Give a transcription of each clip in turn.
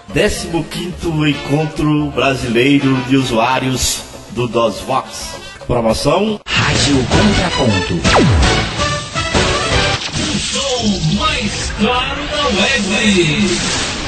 15º Encontro Brasileiro de Usuários do DOSVox. Promoção Rádio Contraponto. O som mais claro da web.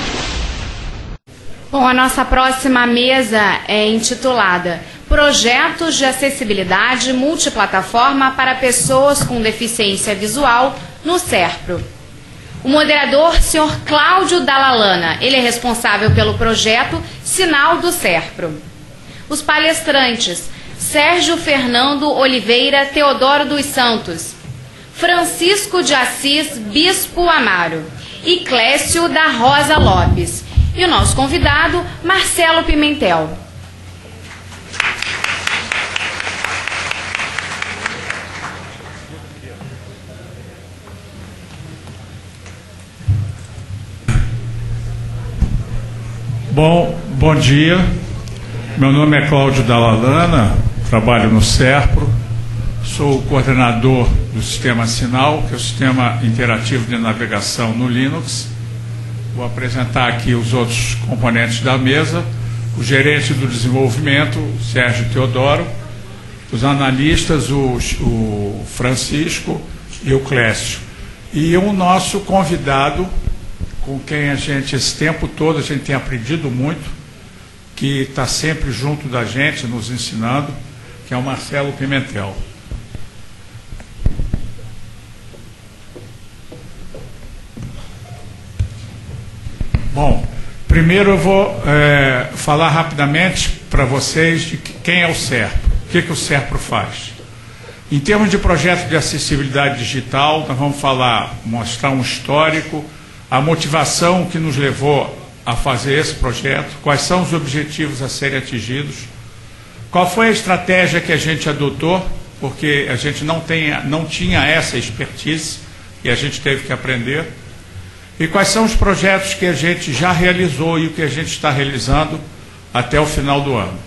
Bom, a nossa próxima mesa é intitulada Projetos de Acessibilidade Multiplataforma para Pessoas com Deficiência Visual no SERPRO. O moderador, Sr. Cláudio Dallalana, ele é responsável pelo projeto Sinal do SERPRO. Os palestrantes, Sérgio Fernando Oliveira Teodoro dos Santos, Francisco de Assis Bispo Amaro e Clécio da Rosa Lopes. E o nosso convidado, Marcelo Pimentel. Bom dia, meu nome é Cláudio Dallalana, trabalho no SERPRO, sou o coordenador do sistema Sinal, que é o sistema interativo de navegação no Linux. Vou apresentar aqui os outros componentes da mesa, o gerente do desenvolvimento, Sérgio Teodoro, os analistas, o Francisco e o Clécio, e o nosso convidado, com quem a gente, esse tempo todo, a gente tem aprendido muito, que está sempre junto da gente, nos ensinando, que é o Marcelo Pimentel. Bom, primeiro eu vou falar rapidamente para vocês de quem é o SERPRO, o que o SERPRO faz. Em termos de projeto de acessibilidade digital, nós vamos mostrar um histórico, a motivação que nos levou a fazer esse projeto, quais são os objetivos a serem atingidos, qual foi a estratégia que a gente adotou, porque a gente não tinha essa expertise e a gente teve que aprender, e quais são os projetos que a gente já realizou e o que a gente está realizando até o final do ano.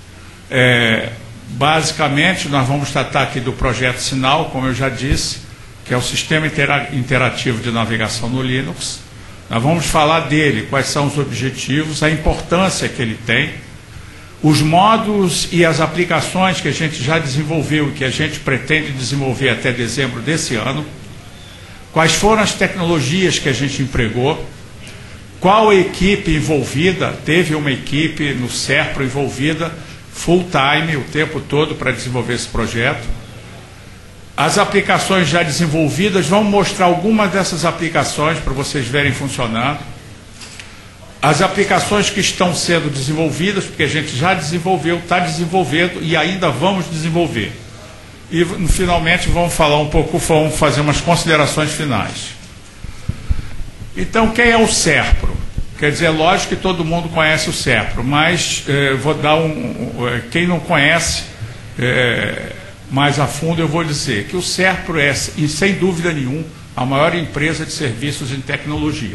Basicamente, nós vamos tratar aqui do projeto Sinal, como eu já disse, que é o sistema interativo de navegação no Linux. Nós vamos falar dele, quais são os objetivos, a importância que ele tem, os módulos e as aplicações que a gente já desenvolveu e que a gente pretende desenvolver até dezembro desse ano, quais foram as tecnologias que a gente empregou, qual a equipe envolvida, teve uma equipe no SERPRO envolvida full time, o tempo todo, para desenvolver esse projeto. As aplicações já desenvolvidas, vamos mostrar algumas dessas aplicações para vocês verem funcionando. As aplicações que estão sendo desenvolvidas, porque a gente já desenvolveu, está desenvolvendo e ainda vamos desenvolver. E finalmente vamos fazer umas considerações finais. Então, quem é o SERPRO? Quer dizer, é lógico que todo mundo conhece o SERPRO, mas vou dar quem não conhece mais a fundo, eu vou dizer que o SERPRO é, e sem dúvida nenhuma, a maior empresa de serviços em tecnologia.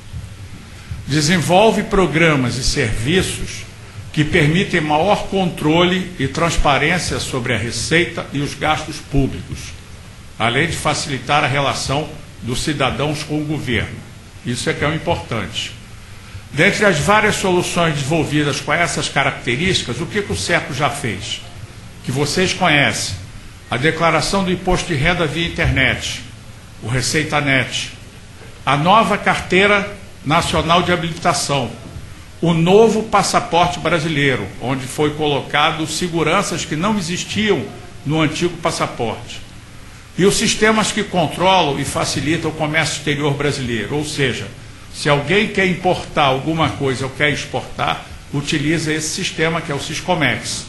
Desenvolve programas e serviços que permitem maior controle e transparência sobre a receita e os gastos públicos, além de facilitar a relação dos cidadãos com o governo. Isso é que é o importante. Dentre as várias soluções desenvolvidas com essas características, o que o SERPRO já fez? Que vocês conhecem. A declaração do imposto de renda via internet, o ReceitaNet, a nova carteira nacional de habilitação, o novo passaporte brasileiro, onde foi colocado seguranças que não existiam no antigo passaporte, e os sistemas que controlam e facilitam o comércio exterior brasileiro, ou seja, se alguém quer importar alguma coisa ou quer exportar, utiliza esse sistema que é o Siscomex.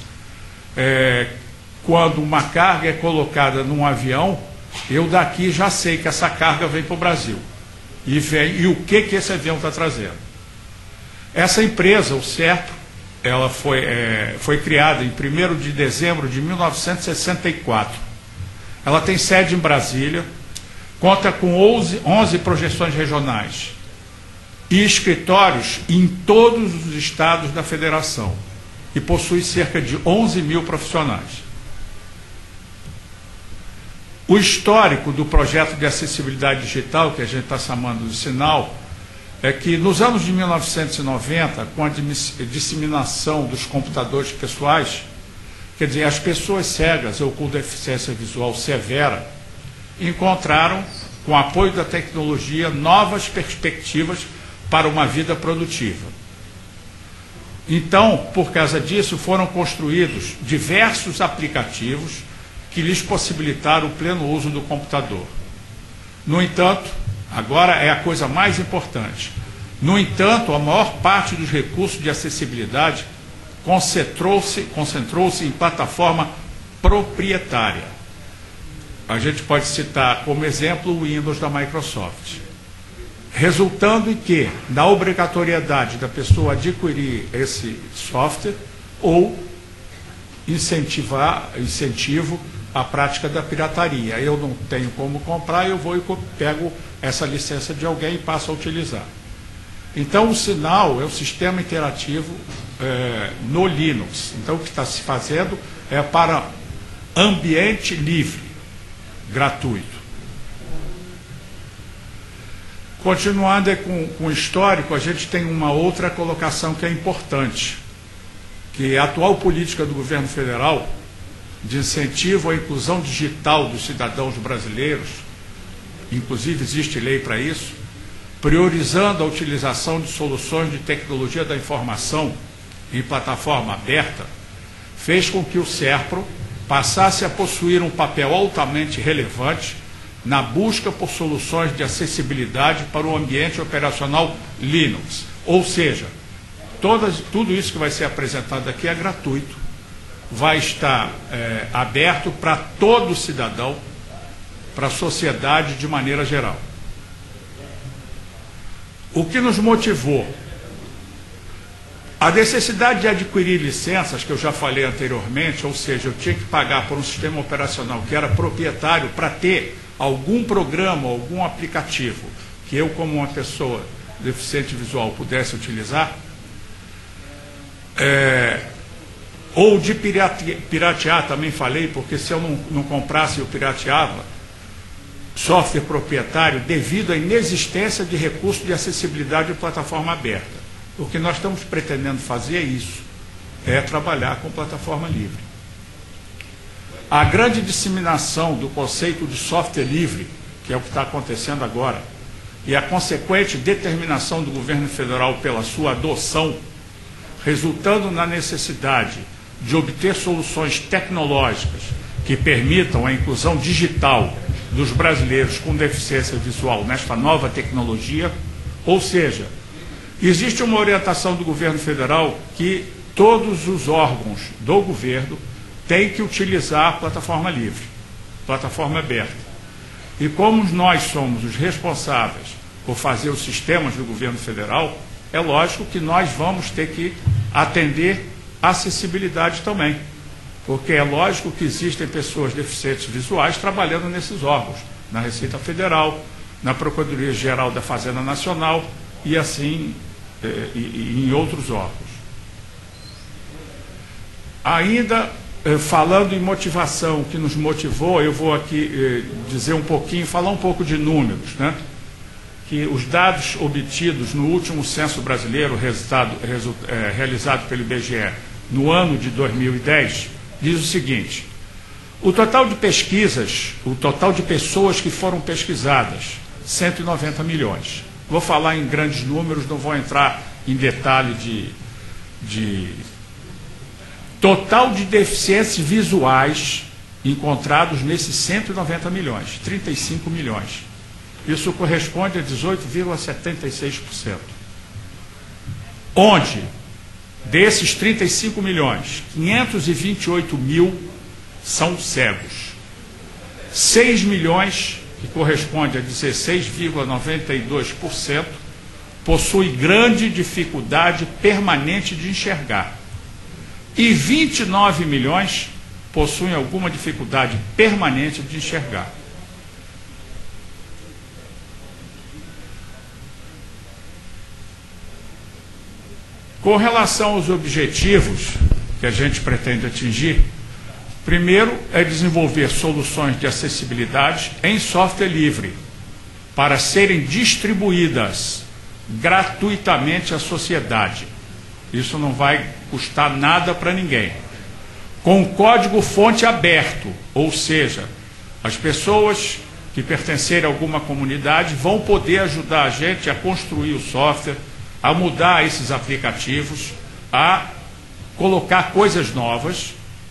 Quando uma carga é colocada num avião, eu daqui já sei que essa carga vem para o Brasil. E o que esse avião está trazendo. Essa empresa, o SERPRO, ela foi criada em 1º de dezembro de 1964. Ela tem sede em Brasília, conta com 11 projeções regionais e escritórios em todos os estados da federação e possui cerca de 11 mil profissionais. O histórico do projeto de acessibilidade digital, que a gente está chamando de Sinal, é que nos anos de 1990, com a disseminação dos computadores pessoais, quer dizer, as pessoas cegas ou com deficiência visual severa encontraram, com o apoio da tecnologia, novas perspectivas para uma vida produtiva. Então, por causa disso, foram construídos diversos aplicativos que lhes possibilitaram o pleno uso do computador. No entanto, agora é a coisa mais importante. No entanto, a maior parte dos recursos de acessibilidade concentrou-se em plataforma proprietária. A gente pode citar como exemplo o Windows da Microsoft. Resultando em que, na obrigatoriedade da pessoa adquirir esse software ou incentivo à prática da pirataria. Eu não tenho como comprar, eu vou e pego essa licença de alguém e passo a utilizar. Então, o Sinal é o sistema interativo no Linux. Então, o que está se fazendo é para ambiente livre, gratuito. Continuando com o histórico, a gente tem uma outra colocação que é importante, que a atual política do governo federal de incentivo à inclusão digital dos cidadãos brasileiros, inclusive existe lei para isso, priorizando a utilização de soluções de tecnologia da informação em plataforma aberta, fez com que o SERPRO passasse a possuir um papel altamente relevante na busca por soluções de acessibilidade para o ambiente operacional Linux. Ou seja, tudo isso que vai ser apresentado aqui é gratuito, vai estar aberto para todo cidadão, para a sociedade de maneira geral. O que nos motivou? A necessidade de adquirir licenças, que eu já falei anteriormente, ou seja, eu tinha que pagar por um sistema operacional que era proprietário para ter algum programa, algum aplicativo que eu, como uma pessoa deficiente visual, pudesse utilizar, ou de piratear, também falei, porque se eu não comprasse, eu pirateava software proprietário devido à inexistência de recursos de acessibilidade de plataforma aberta. O que nós estamos pretendendo fazer é isso, é trabalhar com plataforma livre. A grande disseminação do conceito de software livre, que é o que está acontecendo agora, e a consequente determinação do governo federal pela sua adoção, resultando na necessidade de obter soluções tecnológicas que permitam a inclusão digital dos brasileiros com deficiência visual nesta nova tecnologia, ou seja, existe uma orientação do governo federal que todos os órgãos do governo têm que utilizar a plataforma livre, plataforma aberta. E como nós somos os responsáveis por fazer os sistemas do governo federal, é lógico que nós vamos ter que atender a acessibilidade também, porque é lógico que existem pessoas deficientes visuais trabalhando nesses órgãos, na Receita Federal, na Procuradoria-Geral da Fazenda Nacional e assim e em outros órgãos. Ainda falando em motivação, o que nos motivou, eu vou aqui dizer um pouquinho, falar um pouco de números, né? Que os dados obtidos no último censo brasileiro, realizado pelo IBGE no ano de 2010, diz o seguinte: o total de pesquisas, o total de pessoas que foram pesquisadas, 190 milhões. Vou falar em grandes números, não vou entrar em detalhe de total de deficientes visuais encontrados nesses 190 milhões, 35 milhões. Isso corresponde a 18,76%. Onde, desses 35 milhões, 528 mil são cegos. 6 milhões, que corresponde a 16,92%, possuem grande dificuldade permanente de enxergar. E 29 milhões possuem alguma dificuldade permanente de enxergar. Com relação aos objetivos que a gente pretende atingir, primeiro é desenvolver soluções de acessibilidade em software livre, para serem distribuídas gratuitamente à sociedade. Isso não vai custar nada para ninguém. Com código-fonte aberto, ou seja, as pessoas que pertencerem a alguma comunidade vão poder ajudar a gente a construir o software, a mudar esses aplicativos, a colocar coisas novas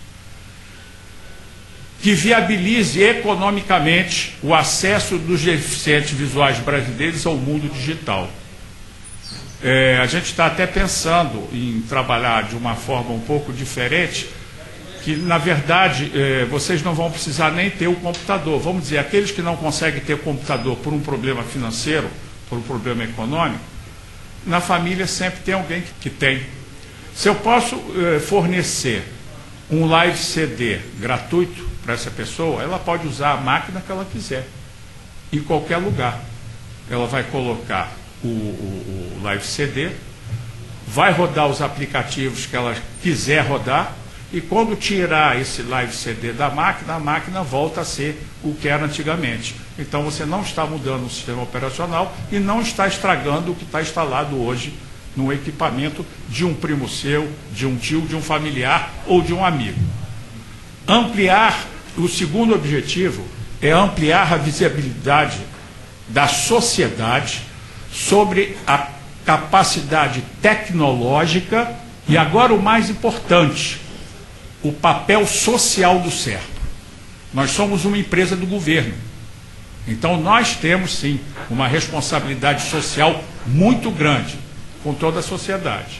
que viabilize economicamente o acesso dos deficientes visuais brasileiros ao mundo digital. A gente está até pensando em trabalhar de uma forma um pouco diferente, que na verdade vocês não vão precisar nem ter o computador. Vamos dizer, aqueles que não conseguem ter computador por um problema financeiro, por um problema econômico, na família sempre tem alguém que tem. Se eu posso fornecer um live CD gratuito para essa pessoa, ela pode usar a máquina que ela quiser, em qualquer lugar. Ela vai colocar o live CD, vai rodar os aplicativos que ela quiser rodar, e quando tirar esse live CD da máquina, a máquina volta a ser o que era antigamente. Então você não está mudando o sistema operacional e não está estragando o que está instalado hoje no equipamento de um primo seu, de um tio, de um familiar ou de um amigo. Ampliar, o segundo objetivo é ampliar a visibilidade da sociedade sobre a capacidade tecnológica e, agora o mais importante, o papel social do SERPRO. Nós somos uma empresa do governo, então nós temos sim uma responsabilidade social muito grande com toda a sociedade.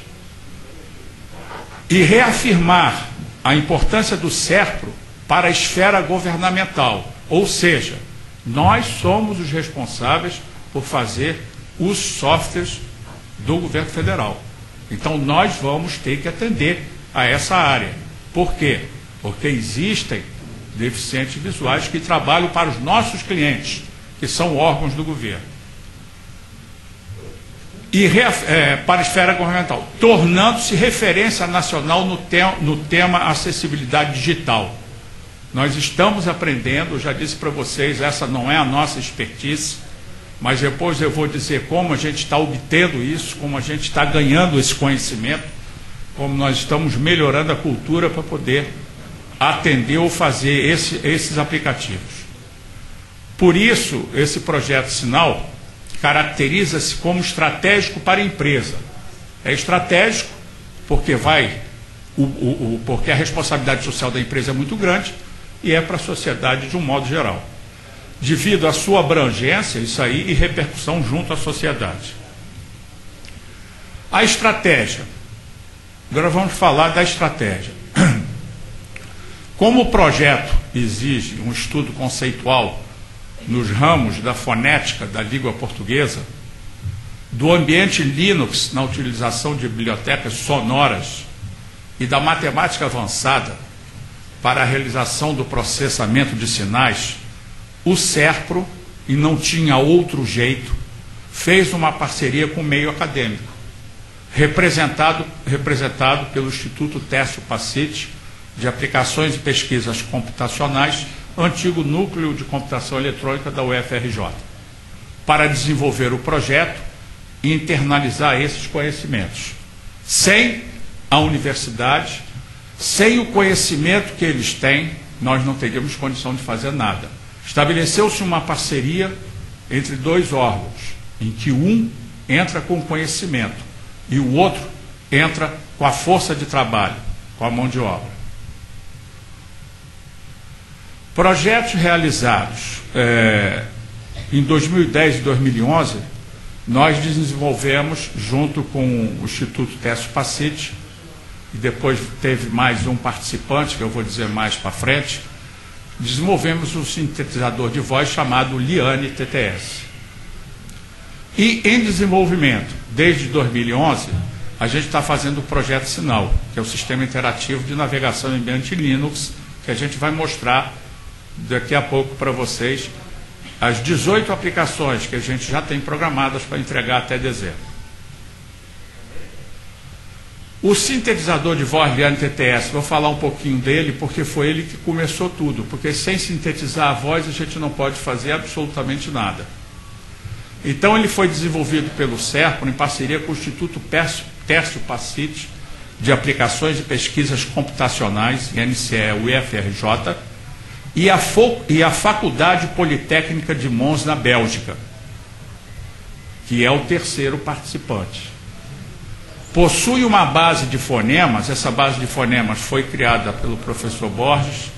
E reafirmar a importância do SERPRO para a esfera governamental, ou seja, nós somos os responsáveis por fazer os softwares do governo federal. Então nós vamos ter que atender a essa área. Por quê? Porque existem deficientes visuais que trabalham para os nossos clientes, que são órgãos do governo. E para a esfera governamental, tornando-se referência nacional no tema acessibilidade digital. Nós estamos aprendendo, eu já disse para vocês, essa não é a nossa expertise, mas depois eu vou dizer como a gente está obtendo isso, como a gente está ganhando esse conhecimento, como nós estamos melhorando a cultura para poder atender ou fazer esses aplicativos. Por isso, esse projeto Sinal caracteriza-se como estratégico para a empresa. É estratégico porque porque a responsabilidade social da empresa é muito grande e é para a sociedade de um modo geral. Devido à sua abrangência, isso aí, e repercussão junto à sociedade. A estratégia. Agora vamos falar da estratégia. Como o projeto exige um estudo conceitual nos ramos da fonética da língua portuguesa, do ambiente Linux na utilização de bibliotecas sonoras e da matemática avançada para a realização do processamento de sinais, o SERPRO, e não tinha outro jeito, fez uma parceria com o meio acadêmico, representado pelo Instituto Técio Pacete de Aplicações e Pesquisas Computacionais, antigo Núcleo de Computação Eletrônica da UFRJ, para desenvolver o projeto e internalizar esses conhecimentos. Sem a universidade, sem o conhecimento que eles têm, nós não teríamos condição de fazer nada. Estabeleceu-se uma parceria entre dois órgãos, em que um entra com conhecimento e o outro entra com a força de trabalho, com a mão de obra. Projetos realizados em 2010 e 2011, nós desenvolvemos, junto com o Instituto Técio Pacete, e depois teve mais um participante, que eu vou dizer mais para frente, desenvolvemos um sintetizador de voz chamado Liane TTS. E em desenvolvimento, desde 2011, a gente está fazendo o projeto Sinal, que é o Sistema Interativo de Navegação em Ambiente Linux, que a gente vai mostrar daqui a pouco para vocês as 18 aplicações que a gente já tem programadas para entregar até dezembro. O sintetizador de voz Liane TTS, vou falar um pouquinho dele, porque foi ele que começou tudo, porque sem sintetizar a voz a gente não pode fazer absolutamente nada. Então ele foi desenvolvido pelo SERPRO em parceria com o Instituto Tércio Pacite de Aplicações e Pesquisas Computacionais, INCE-UFRJ, e a Faculdade Politécnica de Mons, na Bélgica, que é o terceiro participante. Possui uma base de fonemas, essa base de fonemas foi criada pelo professor Borges,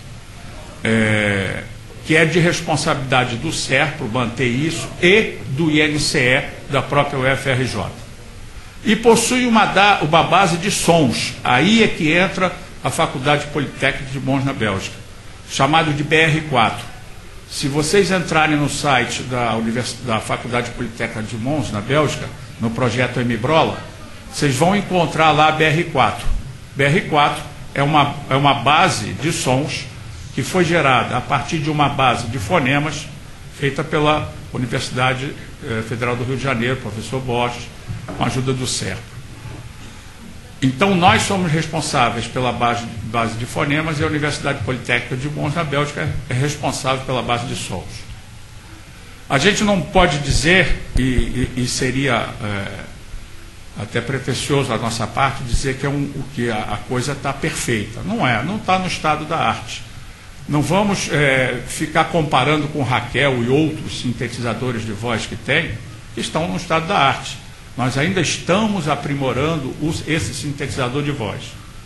que é de responsabilidade do SERPRO manter isso, e do INCE, da própria UFRJ. E possui uma base de sons, aí é que entra a Faculdade Politécnica de Mons, na Bélgica, chamado de BR4. Se vocês entrarem no site da Faculdade Politécnica de Mons, na Bélgica, no projeto MBrola, vocês vão encontrar lá a BR4. BR4 é uma base de sons que foi gerada a partir de uma base de fonemas feita pela Universidade Federal do Rio de Janeiro, professor Borges, com a ajuda do SERPRO. Então, nós somos responsáveis pela base de fonemas e a Universidade Politécnica de Mons, na Bélgica, é responsável pela base de sons. A gente não pode dizer, e seria até pretensioso da nossa parte, dizer que a coisa está perfeita. Não é, não está no estado da arte. Não vamos ficar comparando com Raquel e outros sintetizadores de voz que estão no estado da arte. Nós ainda estamos aprimorando esse sintetizador de voz.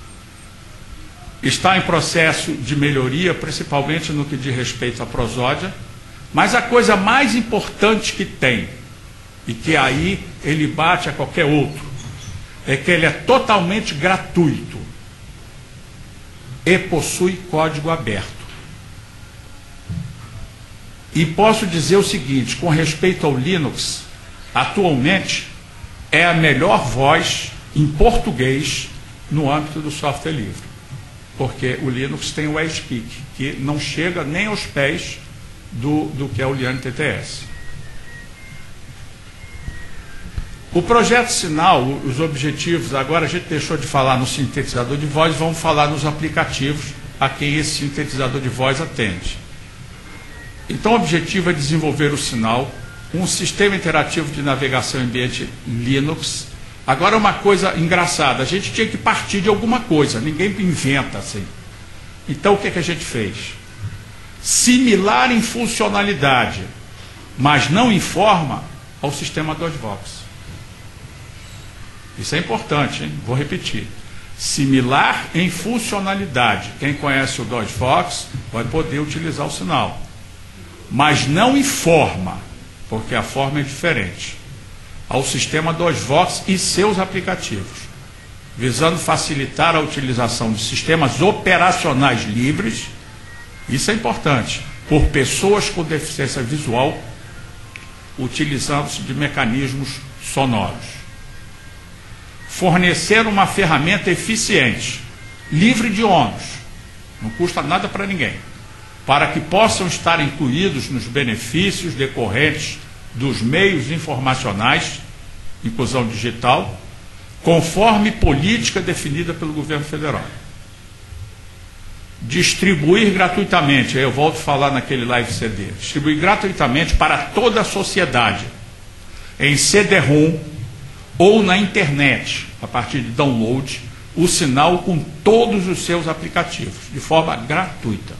Está em processo de melhoria, principalmente no que diz respeito à prosódia, mas a coisa mais importante que tem, e que aí ele bate a qualquer outro, é que ele é totalmente gratuito e possui código aberto. E posso dizer o seguinte, com respeito ao Linux, atualmente é a melhor voz em português no âmbito do software livre, porque o Linux tem o iSpeak, que não chega nem aos pés do que é o Liane TTS. O projeto Sinal, os objetivos, agora a gente deixou de falar no sintetizador de voz, vamos falar nos aplicativos a quem esse sintetizador de voz atende. Então o objetivo é desenvolver o Sinal, um sistema interativo de navegação em ambiente Linux. Agora uma coisa engraçada, a gente tinha que partir de alguma coisa, ninguém inventa assim. Então o que a gente fez? Similar em funcionalidade, mas não em forma ao sistema DOSVox. Isso é importante, hein? Vou repetir. Similar em funcionalidade. Quem conhece o DOSVox vai poder utilizar o Sinal. Mas não em forma, porque a forma é diferente, ao sistema DOSVox e seus aplicativos, visando facilitar a utilização de sistemas operacionais livres, isso é importante, por pessoas com deficiência visual, utilizando-se de mecanismos sonoros. Fornecer uma ferramenta eficiente, livre de ônus, não custa nada para ninguém, para que possam estar incluídos nos benefícios decorrentes dos meios informacionais, inclusão digital, conforme política definida pelo governo federal. Distribuir gratuitamente, eu volto a falar naquele live CD, distribuir gratuitamente para toda a sociedade, em CD-ROM ou na internet, a partir de download, o Sinal com todos os seus aplicativos, de forma gratuita.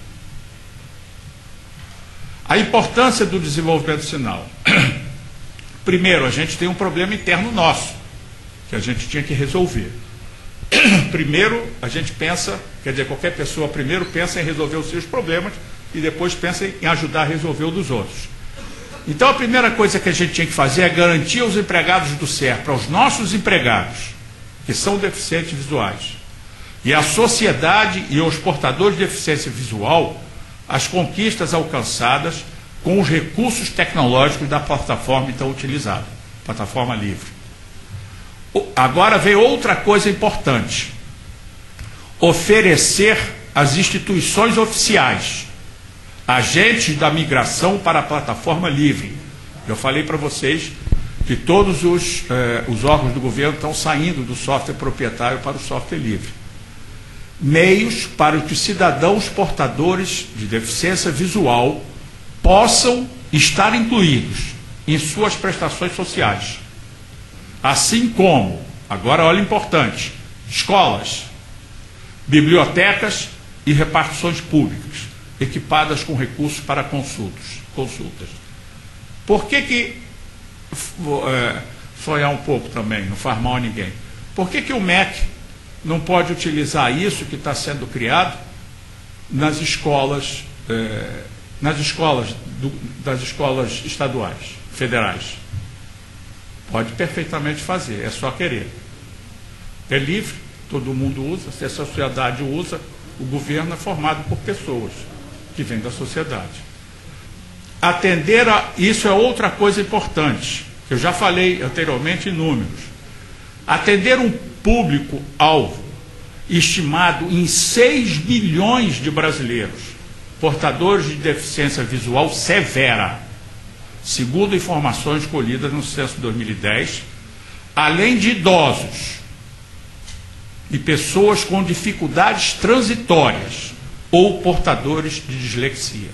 A importância do desenvolvimento do Sinal. Primeiro, a gente tem um problema interno nosso, que a gente tinha que resolver. Primeiro, a gente pensa, quer dizer, qualquer pessoa primeiro pensa em resolver os seus problemas e depois pensa em ajudar a resolver o dos outros. Então, a primeira coisa que a gente tinha que fazer é garantir aos empregados do SERPRO, aos nossos empregados, que são deficientes visuais, e à sociedade e aos portadores de deficiência visual, as conquistas alcançadas com os recursos tecnológicos da plataforma então utilizada, plataforma livre. Agora vem outra coisa importante: oferecer às instituições oficiais, agentes da migração para a plataforma livre. Eu falei para vocês que todos os órgãos do governo estão saindo do software proprietário para o software livre. Meios para que os cidadãos portadores de deficiência visual possam estar incluídos em suas prestações sociais. Assim como, agora olha importante, escolas, bibliotecas e repartições públicas, equipadas com recursos para consultas. Por que sonhar um pouco também, não faz mal a ninguém? Por que o MEC não pode utilizar isso que está sendo criado nas escolas estaduais, federais? Pode perfeitamente fazer, é só querer. É livre, todo mundo usa, se a sociedade usa, o governo é formado por pessoas que vêm da sociedade. Atender a isso é outra coisa importante, que eu já falei anteriormente em números. Atender um público-alvo estimado em 6 bilhões de brasileiros portadores de deficiência visual severa, segundo informações colhidas no censo de 2010, além de idosos e pessoas com dificuldades transitórias ou portadores de dislexia.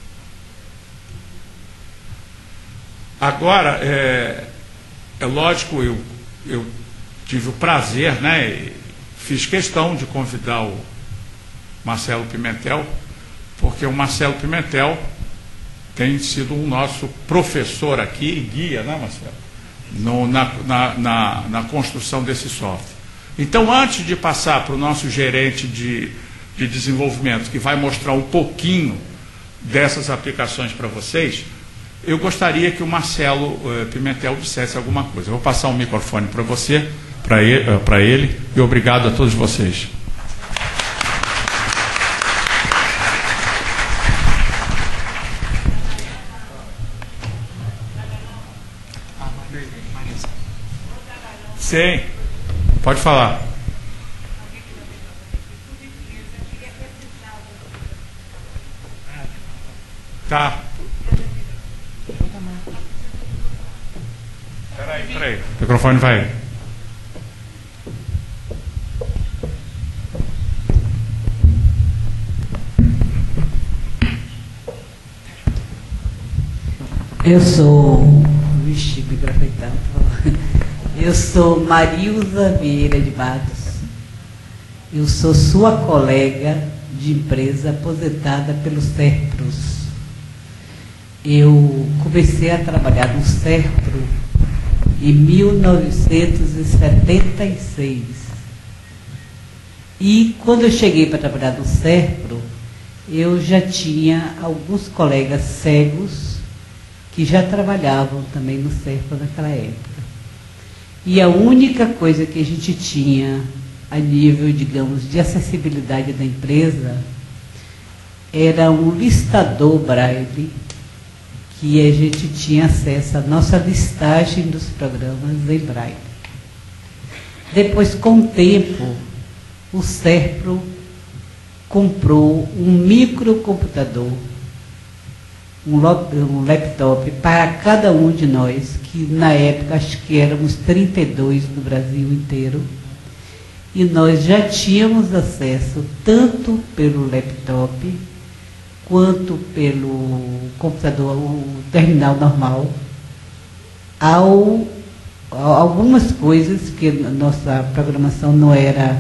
Agora, é lógico, eu tive o prazer, fiz questão de convidar o Marcelo Pimentel, porque o Marcelo Pimentel tem sido um nosso professor aqui e guia, Marcelo? Na construção desse software. Então, antes de passar para o nosso gerente de desenvolvimento, que vai mostrar um pouquinho dessas aplicações para vocês, eu gostaria que o Marcelo Pimentel dissesse alguma coisa. Eu vou passar o microfone para você, para ele, e obrigado a todos vocês. Sim, pode falar. Tá. Peraí. O microfone vai. Eu sou... Vixe, microfone tanto. Eu sou Marilza Vieira de Matos. Eu sou sua colega de empresa aposentada pelo Serpros. Eu comecei a trabalhar no Serpro em 1976. E quando eu cheguei para trabalhar no Serpro, eu já tinha alguns colegas cegos que já trabalhavam também no Serpro naquela época. E a única coisa que a gente tinha a nível, digamos, de acessibilidade da empresa era um listador Braille, que a gente tinha acesso à nossa listagem dos programas em Braille. Depois, com o tempo, o Serpro comprou um microcomputador, um laptop para cada um de nós, que na época acho que éramos 32 no Brasil inteiro, e nós já tínhamos acesso tanto pelo laptop quanto pelo computador, o terminal normal, a algumas coisas que nossa programação não era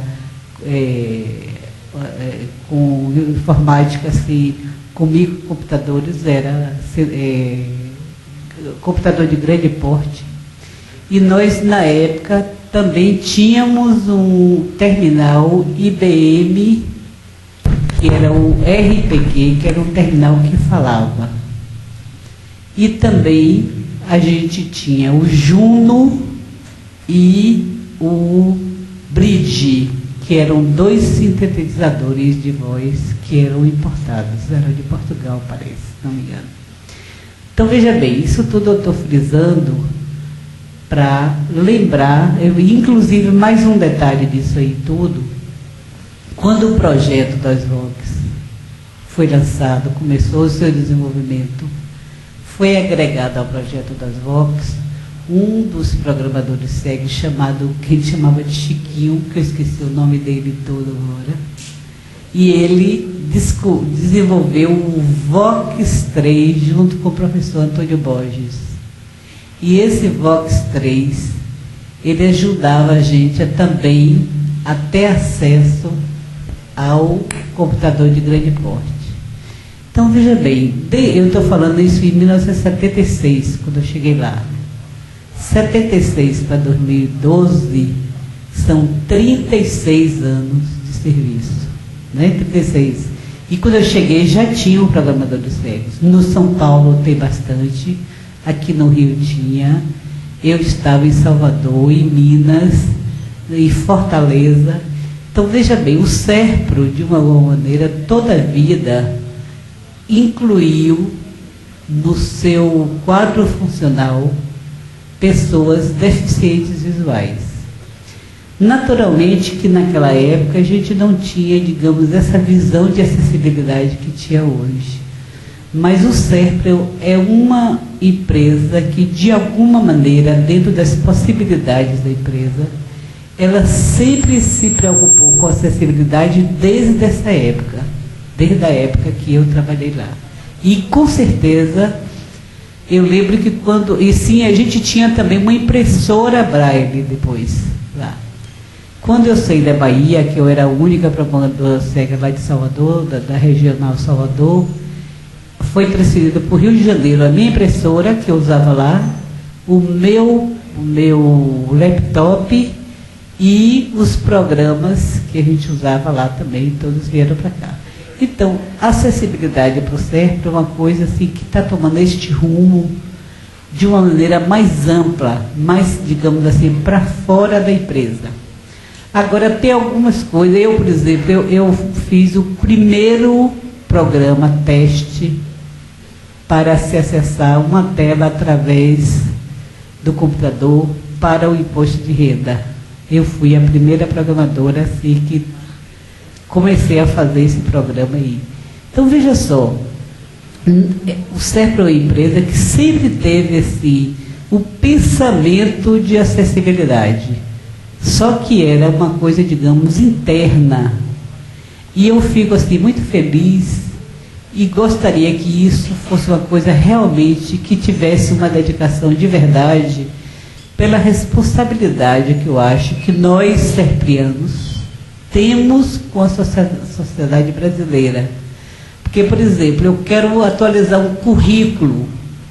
com informática assim, com microcomputadores, era computador de grande porte. E nós, na época, também tínhamos um terminal IBM, que era o RPG, que era um terminal que falava. E também a gente tinha o Juno e o Bridge, que eram 2 sintetizadores de voz que eram importados, eram de Portugal, parece, se não me engano. Então, veja bem, isso tudo eu estou frisando para lembrar, inclusive mais um detalhe disso aí tudo, quando o projeto das Vox foi lançado, começou o seu desenvolvimento, foi agregado ao projeto das Vox um dos programadores cegos chamado, que ele chamava de Chiquinho, que eu esqueci o nome dele todo agora, e ele desenvolveu o Vox 3 junto com o professor Antônio Borges. E esse Vox 3, ele ajudava a gente também a ter acesso ao computador de grande porte. Então, veja bem, eu estou falando isso em 1976, quando eu cheguei lá. 76 para 2012 são 36 anos de serviço, né? 36. E quando eu cheguei já tinha um programador de cegos. No São Paulo tem bastante, aqui no Rio tinha. Eu estava em Salvador, em Minas, em Fortaleza. Então, veja bem, o SERPRO, de uma boa maneira, toda a vida incluiu no seu quadro funcional pessoas deficientes visuais. Naturalmente que naquela época a gente não tinha, digamos, essa visão de acessibilidade que tinha hoje. Mas o SERPRO é uma empresa que, de alguma maneira, dentro das possibilidades da empresa, ela sempre se preocupou com a acessibilidade desde essa época, desde a época que eu trabalhei lá. E, com certeza, eu lembro que quando... E sim, a gente tinha também uma impressora Braille depois, lá. Quando eu saí da Bahia, que eu era a única programadora cega lá de Salvador, da Regional Salvador, foi transferida para o Rio de Janeiro a minha impressora, que eu usava lá, o meu laptop e os programas que a gente usava lá também, todos vieram para cá. Então, a acessibilidade para o SERPRO é uma coisa assim, que está tomando este rumo de uma maneira mais ampla, mais, digamos assim, para fora da empresa. Agora, tem algumas coisas, eu, por exemplo, eu fiz o primeiro programa teste para se acessar uma tela através do computador para o imposto de renda. Eu fui a primeira programadora assim, que comecei a fazer esse programa aí. Então, veja só, o SERPRO é uma empresa que sempre teve o pensamento de acessibilidade, só que era uma coisa, digamos, interna. E eu fico assim muito feliz e gostaria que isso fosse uma coisa realmente que tivesse uma dedicação de verdade, pela responsabilidade que eu acho que nós, serprianos, temos com a sociedade brasileira. Porque, por exemplo, eu quero atualizar um currículo.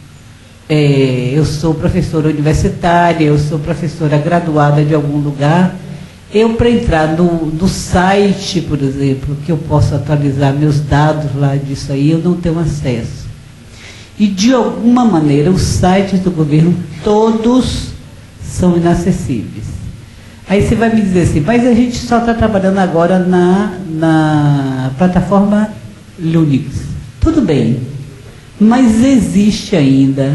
Eu sou professora universitária, eu sou professora graduada de algum lugar. Para entrar no site, por exemplo, que eu posso atualizar meus dados lá disso aí, eu não tenho acesso. E, de alguma maneira, os sites do governo, todos são inacessíveis. Aí você vai me dizer assim, mas a gente só está trabalhando agora na plataforma Linux. Tudo bem, mas existe ainda,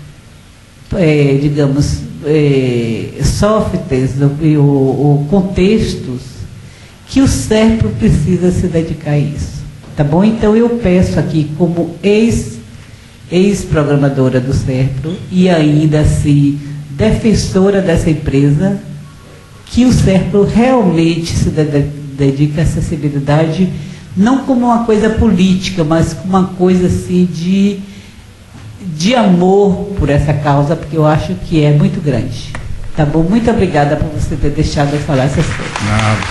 digamos, softwares ou contextos que o SERPRO precisa se dedicar a isso. Tá bom? Então eu peço aqui, como ex-programadora do SERPRO e ainda assim defensora dessa empresa, que o SERPRO realmente se dedique à acessibilidade, não como uma coisa política, mas como uma coisa assim de amor por essa causa, porque eu acho que é muito grande. Tá bom? Muito obrigada por você ter deixado eu falar essas coisas. Nada.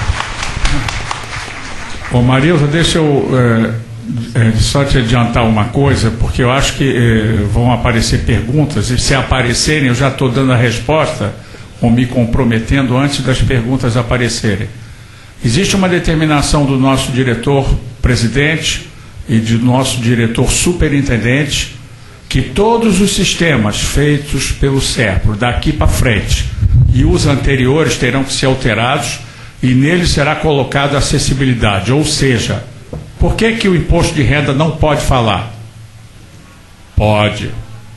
Ô Marilza, deixa eu só te adiantar uma coisa, porque eu acho que vão aparecer perguntas, e se aparecerem eu já estou dando a resposta, ou me comprometendo antes das perguntas aparecerem. Existe uma determinação do nosso diretor-presidente e do nosso diretor superintendente que todos os sistemas feitos pelo SERPRO daqui para frente e os anteriores terão que ser alterados e neles será colocada acessibilidade. Ou seja, por que o imposto de renda não pode falar? Pode.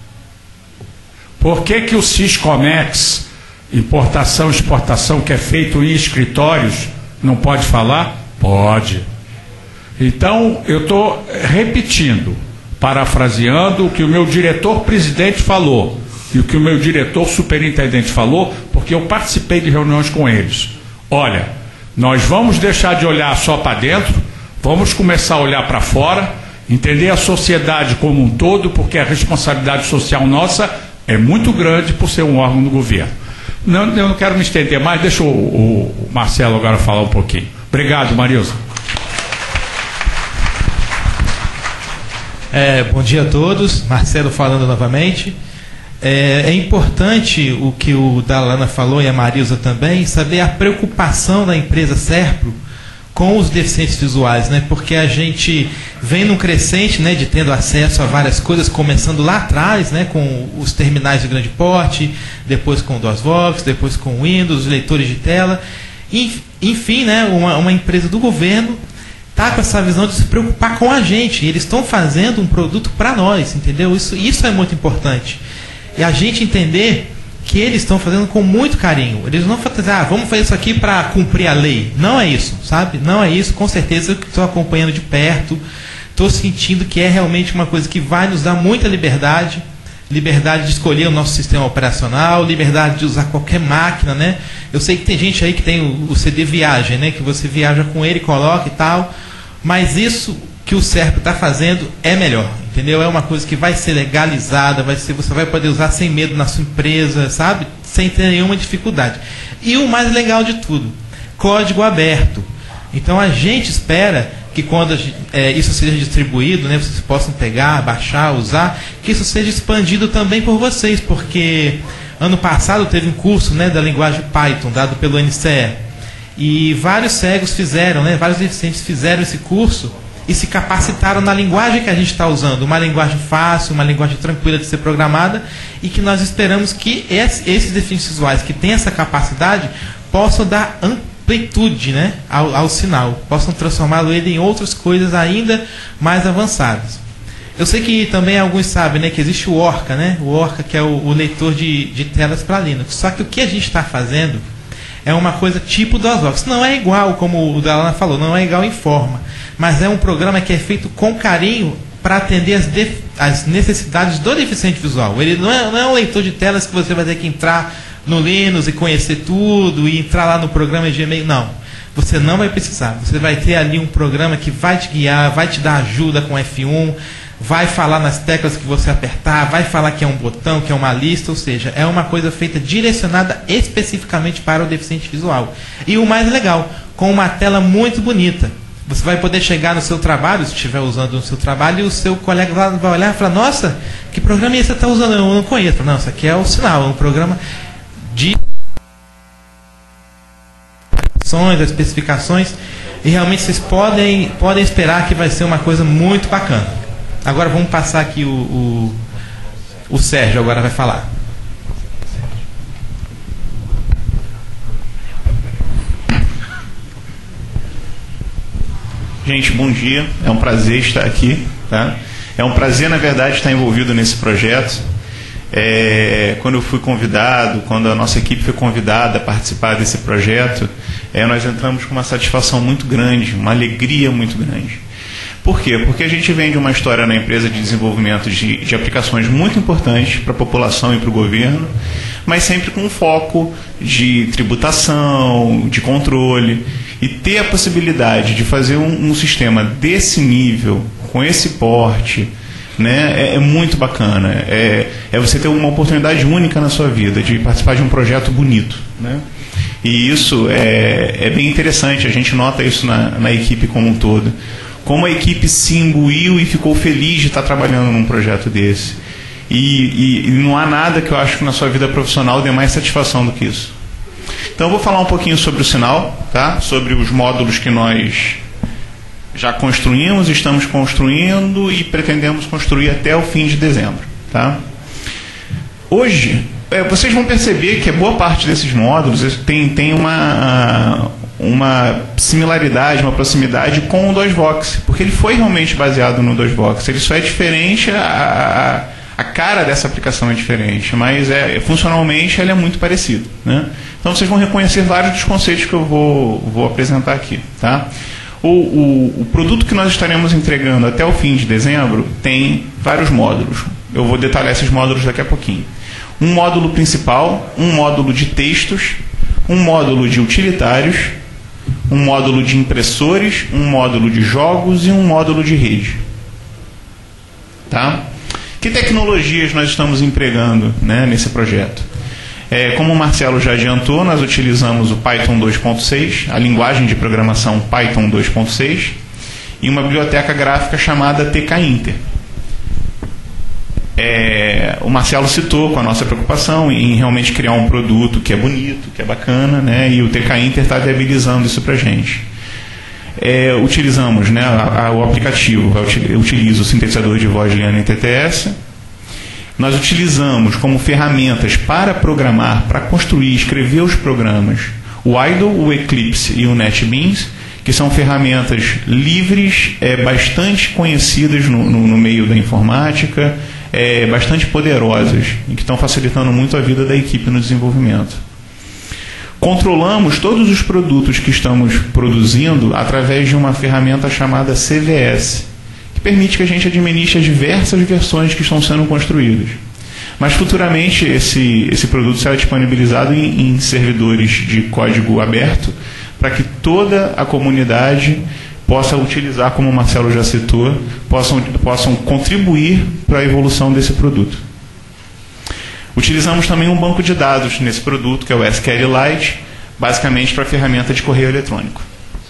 Por que o Siscomex, importação e exportação, que é feito em escritórios, não pode falar? Pode. Então, eu estou repetindo, parafraseando o que o meu diretor-presidente falou e o que o meu diretor superintendente falou, porque eu participei de reuniões com eles. Olha, nós vamos deixar de olhar só para dentro, vamos começar a olhar para fora, entender a sociedade como um todo, porque a responsabilidade social nossa é muito grande por ser um órgão do governo. Não, eu não quero me estender mais, deixa o Marcelo agora falar um pouquinho. Obrigado, Marilson. Bom dia a todos, Marcelo falando novamente. É importante o que o Dalana falou e a Marilza também, saber a preocupação da empresa Serpro com os deficientes visuais, né? Porque a gente vem num crescente, né, de tendo acesso a várias coisas, começando lá atrás, né, com os terminais de grande porte, depois com o DOSVox, depois com o Windows, os leitores de tela, enfim, né, uma empresa do governo está com essa visão de se preocupar com a gente. E eles estão fazendo um produto para nós, entendeu? Isso é muito importante. E a gente entender que eles estão fazendo com muito carinho. Eles não vão fazer, vamos fazer isso aqui para cumprir a lei. Não é isso, sabe? Não é isso. Com certeza eu estou acompanhando de perto. Estou sentindo que é realmente uma coisa que vai nos dar muita liberdade. Liberdade de escolher o nosso sistema operacional, liberdade de usar qualquer máquina, né? Eu sei que tem gente aí que tem o CD Viagem, né? Que você viaja com ele, coloca e tal. Mas isso que o Serpro está fazendo é melhor, entendeu? É uma coisa que vai ser legalizada, você vai poder usar sem medo na sua empresa, sabe? Sem ter nenhuma dificuldade. E o mais legal de tudo, código aberto. Então a gente espera que quando isso seja distribuído, né, vocês possam pegar, baixar, usar, que isso seja expandido também por vocês, porque ano passado teve um curso, né, da linguagem Python, dado pelo NCE, e vários cegos fizeram, né, vários deficientes fizeram esse curso e se capacitaram na linguagem que a gente está usando, uma linguagem fácil, uma linguagem tranquila de ser programada, e que nós esperamos que esses deficientes visuais que têm essa capacidade possam dar amplitude, né, ao sinal, possam transformá-lo ele em outras coisas ainda mais avançadas. Eu sei que também alguns sabem, né, que existe o Orca, né, o Orca, que é o leitor de telas para Linux. Só que o que a gente está fazendo é uma coisa tipo do DOSVox. Não é igual, como o Dalana falou, não é igual em forma, mas é um programa que é feito com carinho para atender as necessidades do deficiente visual. Ele não é um leitor de telas que você vai ter que entrar no Linux e conhecer tudo e entrar lá no programa de e-mail. Não, você não vai precisar. Você vai ter ali um programa que vai te guiar, vai te dar ajuda com F1, vai falar nas teclas que você apertar, vai falar que é um botão, que é uma lista, ou seja, é uma coisa feita direcionada especificamente para o deficiente visual. E o mais legal, com uma tela muito bonita. Você vai poder chegar no seu trabalho, se estiver usando no seu trabalho, e o seu colega lá vai olhar e falar: nossa, que programa você está usando? Eu não conheço. Não, isso aqui é o Sinal, é um programa de as especificações, e realmente vocês podem esperar que vai ser uma coisa muito bacana. Agora vamos passar aqui o Sérgio agora vai falar. Gente, bom dia. É um prazer estar aqui, tá? É um prazer, na verdade, estar envolvido nesse projeto. Quando eu fui convidado, quando a nossa equipe foi convidada a participar desse projeto, nós entramos com uma satisfação muito grande, uma alegria muito grande. Por quê? Porque a gente vem de uma história na empresa de desenvolvimento de aplicações muito importantes para a população e para o governo, mas sempre com um foco de tributação, de controle, e ter a possibilidade de fazer um sistema desse nível, com esse porte, né, é muito bacana. É você ter uma oportunidade única na sua vida de participar de um projeto bonito, né? E isso é bem interessante, a gente nota isso na equipe como um todo. Como a equipe se imbuiu e ficou feliz de estar trabalhando num projeto desse. E não há nada que eu acho que na sua vida profissional dê mais satisfação do que isso. Então eu vou falar um pouquinho sobre o Sinal, tá? Sobre os módulos que nós já construímos, estamos construindo e pretendemos construir até o fim de dezembro. Tá? Hoje, vocês vão perceber que a boa parte desses módulos tem uma similaridade, uma proximidade com o DOSVox, porque ele foi realmente baseado no DOSVox. Ele só é diferente, a cara dessa aplicação é diferente, mas funcionalmente ele é muito parecido, né? Então vocês vão reconhecer vários dos conceitos que eu vou apresentar aqui. Tá? O produto que nós estaremos entregando até o fim de dezembro tem vários módulos. Eu vou detalhar esses módulos daqui a pouquinho. Um módulo principal, um módulo de textos, um módulo de utilitários, um módulo de impressores, um módulo de jogos e um módulo de rede. Tá? Que tecnologias nós estamos empregando, né, nesse projeto? Como o Marcelo já adiantou, nós utilizamos o Python 2.6, a linguagem de programação Python 2.6, e uma biblioteca gráfica chamada TK-Inter. O Marcelo citou com a nossa preocupação em realmente criar um produto que é bonito, que é bacana, né, e o TK-Inter está viabilizando isso para a gente. Utilizamos, né, o aplicativo, utiliza o sintetizador de voz Liana TTS. Nós utilizamos como ferramentas para programar, para construir, escrever os programas, o Idle, o Eclipse e o NetBeans, que são ferramentas livres, bastante conhecidas no meio da informática, bastante poderosas e que estão facilitando muito a vida da equipe no desenvolvimento. Controlamos todos os produtos que estamos produzindo através de uma ferramenta chamada CVS, que permite que a gente administre as diversas versões que estão sendo construídas. Mas futuramente esse produto será disponibilizado em servidores de código aberto para que toda a comunidade possa utilizar, como o Marcelo já citou, possam contribuir para a evolução desse produto. Utilizamos também um banco de dados nesse produto, que é o SQLite, basicamente para a ferramenta de correio eletrônico.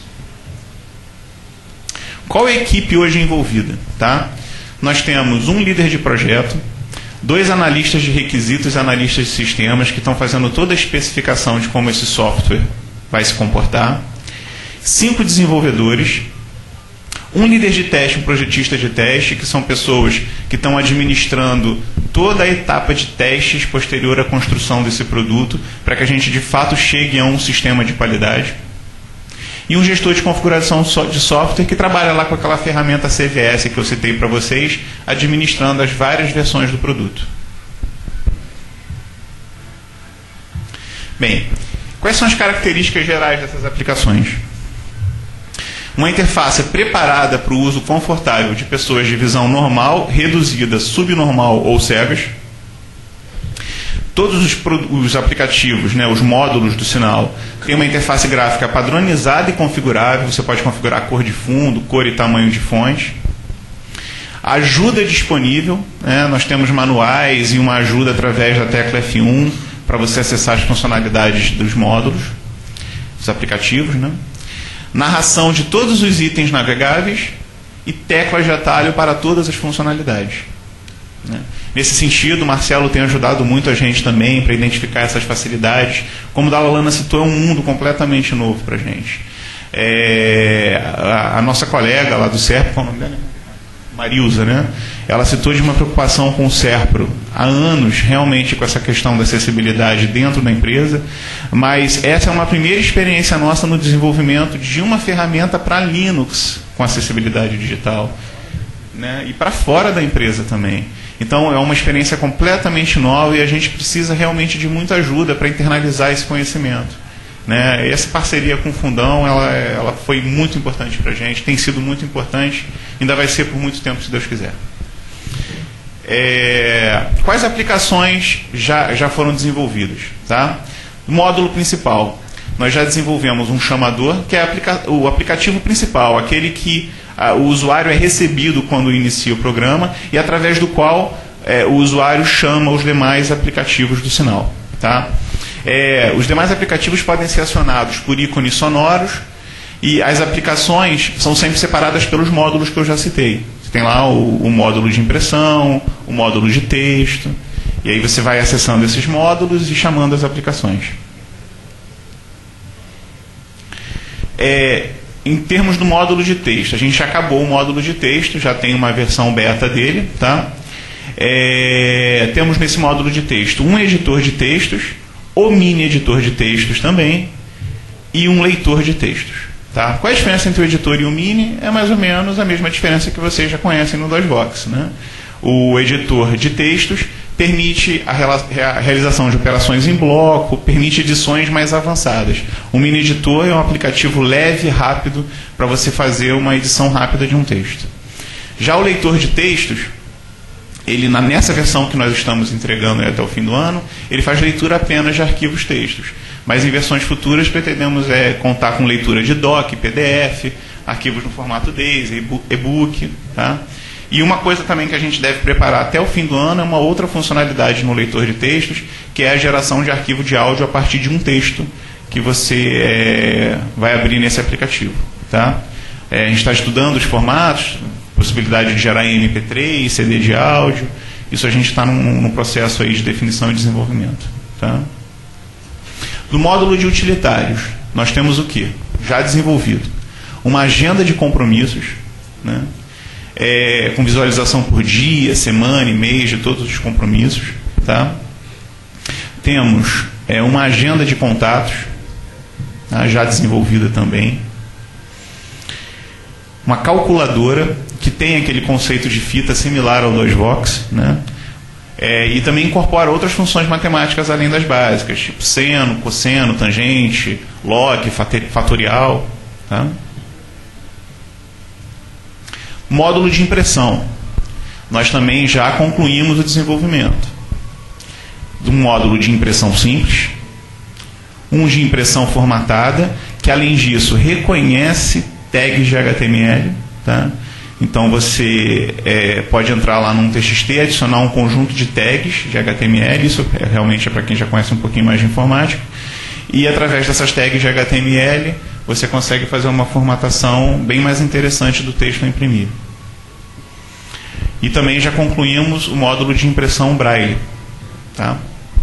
Qual é a equipe hoje envolvida? Tá? Nós temos um líder de projeto, 2 analistas de requisitos e analistas de sistemas que estão fazendo toda a especificação de como esse software vai se comportar, 5 desenvolvedores, um líder de teste, um projetista de teste, que são pessoas que estão administrando toda a etapa de testes posterior à construção desse produto, para que a gente de fato chegue a um sistema de qualidade. E um gestor de configuração de software que trabalha lá com aquela ferramenta CVS que eu citei para vocês, administrando as várias versões do produto. Bem, quais são as características gerais dessas aplicações? Uma interface preparada para o uso confortável de pessoas de visão normal, reduzida, subnormal ou cegas. Todos os aplicativos, né, os módulos do sinal, têm uma interface gráfica padronizada e configurável. Você pode configurar a cor de fundo, cor e tamanho de fonte. Ajuda disponível, né, nós temos manuais e uma ajuda através da tecla F1 para você acessar as funcionalidades dos módulos, dos aplicativos, né? Narração de todos os itens navegáveis e teclas de atalho para todas as funcionalidades, né? Nesse sentido, o Marcelo tem ajudado muito a gente também para identificar essas facilidades. Como o Dalalana citou, é um mundo completamente novo para a gente. A nossa colega lá do SERPRO, qual é o nome dela? Marilza, né? Ela citou de uma preocupação com o SERPRO há anos, realmente, com essa questão da acessibilidade dentro da empresa, mas essa é uma primeira experiência nossa no desenvolvimento de uma ferramenta para Linux com acessibilidade digital, né? E para fora da empresa também. Então é uma experiência completamente nova e a gente precisa realmente de muita ajuda para internalizar esse conhecimento, né? Essa parceria com o Fundão, ela foi muito importante para a gente, tem sido muito importante, ainda vai ser por muito tempo, se Deus quiser. Quais aplicações já foram desenvolvidas? Tá? O módulo principal, nós já desenvolvemos um chamador, que é o aplicativo principal, aquele que o usuário é recebido quando inicia o programa e através do qual o usuário chama os demais aplicativos do sinal. Tá? Os demais aplicativos podem ser acionados por ícones sonoros e as aplicações são sempre separadas pelos módulos que eu já citei. Você tem lá o módulo de impressão, o módulo de texto, e aí você vai acessando esses módulos e chamando as aplicações. Em termos do módulo de texto, a gente já acabou o módulo de texto, já tem uma versão beta dele, tá? Temos nesse módulo de texto um editor de textos, o mini editor de textos também, e um leitor de textos. Tá? Qual a diferença entre o editor e o mini? É mais ou menos a mesma diferença que vocês já conhecem no DOSVox, né? O editor de textos permite a realização de operações em bloco, permite edições mais avançadas. O mini editor é um aplicativo leve e rápido para você fazer uma edição rápida de um texto. Já o leitor de textos, ele, nessa versão que nós estamos entregando até o fim do ano, ele faz leitura apenas de arquivos textos. Mas em versões futuras pretendemos contar com leitura de doc, PDF, arquivos no formato DAISY, e-book. Tá? E uma coisa também que a gente deve preparar até o fim do ano é uma outra funcionalidade no leitor de textos, que é a geração de arquivo de áudio a partir de um texto que você vai abrir nesse aplicativo. Tá? A gente está estudando os formatos, possibilidade de gerar em MP3, CD de áudio. Isso a gente está num processo aí de definição e desenvolvimento. Tá? Do módulo de utilitários, nós temos o quê? Já desenvolvido. Uma agenda de compromissos, né? Com visualização por dia, semana e mês de todos os compromissos. Tá? Temos uma agenda de contatos, tá? Já desenvolvida também. Uma calculadora que tem aquele conceito de fita similar ao 2Vox, né? E também incorpora outras funções matemáticas além das básicas, tipo seno, cosseno, tangente, log, fatorial. Tá? Módulo de impressão. Nós também já concluímos o desenvolvimento de um módulo de impressão simples, um de impressão formatada, que além disso reconhece tags de HTML. Tá? Então você pode entrar lá num TXT e adicionar um conjunto de tags de HTML, isso realmente é para quem já conhece um pouquinho mais de informática, e através dessas tags de HTML você consegue fazer uma formatação bem mais interessante do texto a imprimir. E também já concluímos o módulo de impressão Braille. Tá?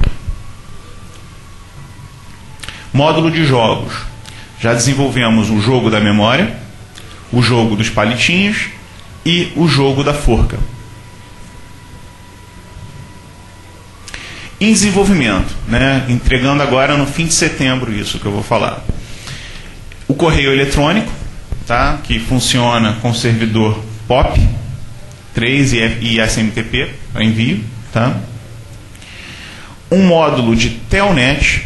Módulo de jogos. Já desenvolvemos o jogo da memória, o jogo dos palitinhos e o jogo da forca. Em desenvolvimento, né? Entregando agora no fim de setembro isso que eu vou falar. O correio eletrônico, tá? Que funciona com servidor POP 3 e SMTP para envio. Tá? Um módulo de Telnet.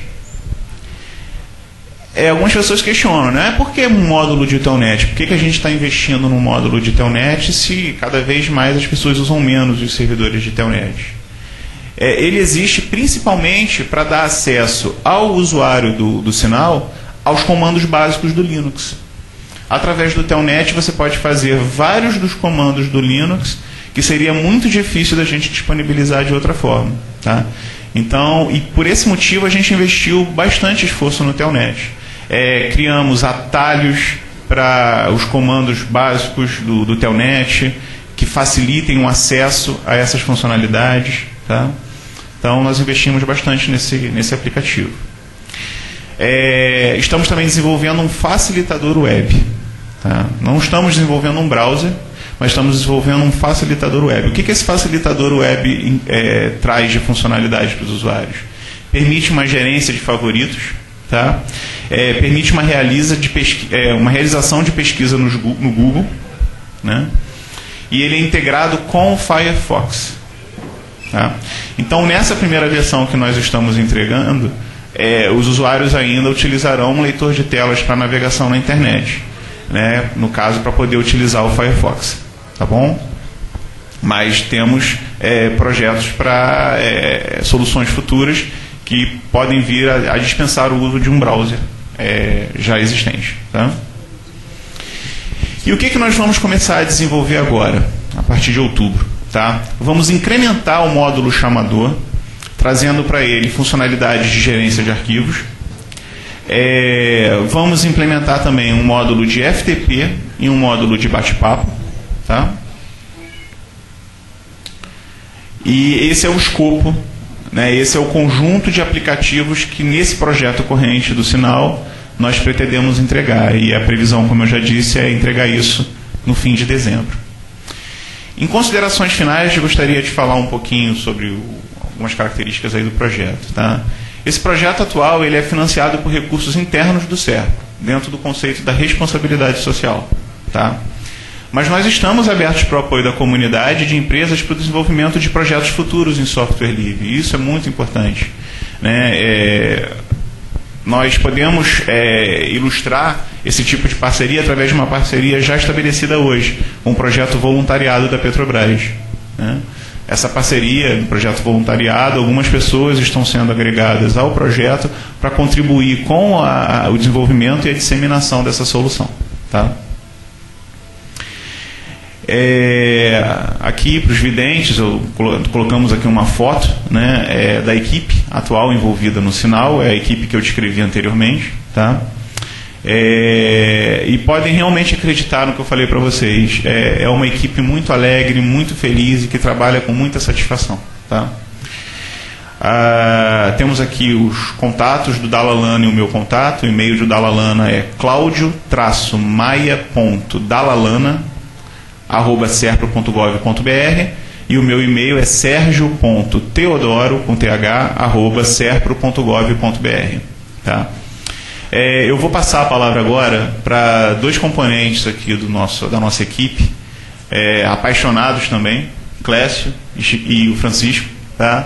Algumas pessoas questionam, né? Por que um módulo de Telnet? Por que a gente está investindo num módulo de Telnet se cada vez mais as pessoas usam menos os servidores de Telnet? Ele existe principalmente para dar acesso ao usuário do sinal aos comandos básicos do Linux. Através do Telnet você pode fazer vários dos comandos do Linux que seria muito difícil da gente disponibilizar de outra forma. Tá? Então, e por esse motivo a gente investiu bastante esforço no Telnet. Criamos atalhos para os comandos básicos do Telnet que facilitem o acesso a essas funcionalidades. Tá? Então nós investimos bastante nesse aplicativo. Estamos também desenvolvendo um facilitador web. Tá? Não estamos desenvolvendo um browser, mas estamos desenvolvendo um facilitador web. O que esse facilitador web traz de funcionalidade para os usuários? Permite uma gerência de favoritos, tá? Permite uma realização de pesquisa no Google, né? E ele é integrado com o Firefox. Tá? Então, nessa primeira versão que nós estamos entregando, os usuários ainda utilizarão um leitor de telas para navegação na internet, né? No caso, para poder utilizar o Firefox. Tá bom? Mas temos projetos para soluções futuras que podem vir a dispensar o uso de um browser já existente. Tá? E o que nós vamos começar a desenvolver agora, a partir de outubro? Tá? Vamos incrementar o módulo chamador, trazendo para ele funcionalidades de gerência de arquivos. Vamos implementar também um módulo de FTP e um módulo de bate-papo. Tá? E esse é o escopo, né? Esse é o conjunto de aplicativos que nesse projeto corrente do Sinal nós pretendemos entregar. E a previsão, como eu já disse, é entregar isso no fim de dezembro. Em considerações finais, eu gostaria de falar um pouquinho sobre algumas características aí do projeto. Tá? Esse projeto atual ele é financiado por recursos internos do SERPRO, dentro do conceito da responsabilidade social. Tá? Mas nós estamos abertos para o apoio da comunidade e de empresas para o desenvolvimento de projetos futuros em software livre. E isso é muito importante. Né? Nós podemos ilustrar esse tipo de parceria através de uma parceria já estabelecida hoje, com o projeto voluntariado da Petrobras. Né? Essa parceria, no projeto voluntariado, algumas pessoas estão sendo agregadas ao projeto para contribuir com o desenvolvimento e a disseminação dessa solução. Tá? aqui para os videntes, colocamos aqui uma foto, né, da equipe atual envolvida no sinal, é a equipe que eu descrevi anteriormente, tá? E podem realmente acreditar no que eu falei para vocês. É uma equipe muito alegre, muito feliz e que trabalha com muita satisfação, tá? Temos aqui os contatos do Dalalana e o meu contato. O e-mail do Dalalana é claudio-maia.dalalana@serpro.gov.br e o meu e-mail é sergio.teodoro@serpro.gov.br, tá? Eu vou passar a palavra agora para dois componentes aqui da nossa equipe, apaixonados também, Clécio e o Francisco, tá?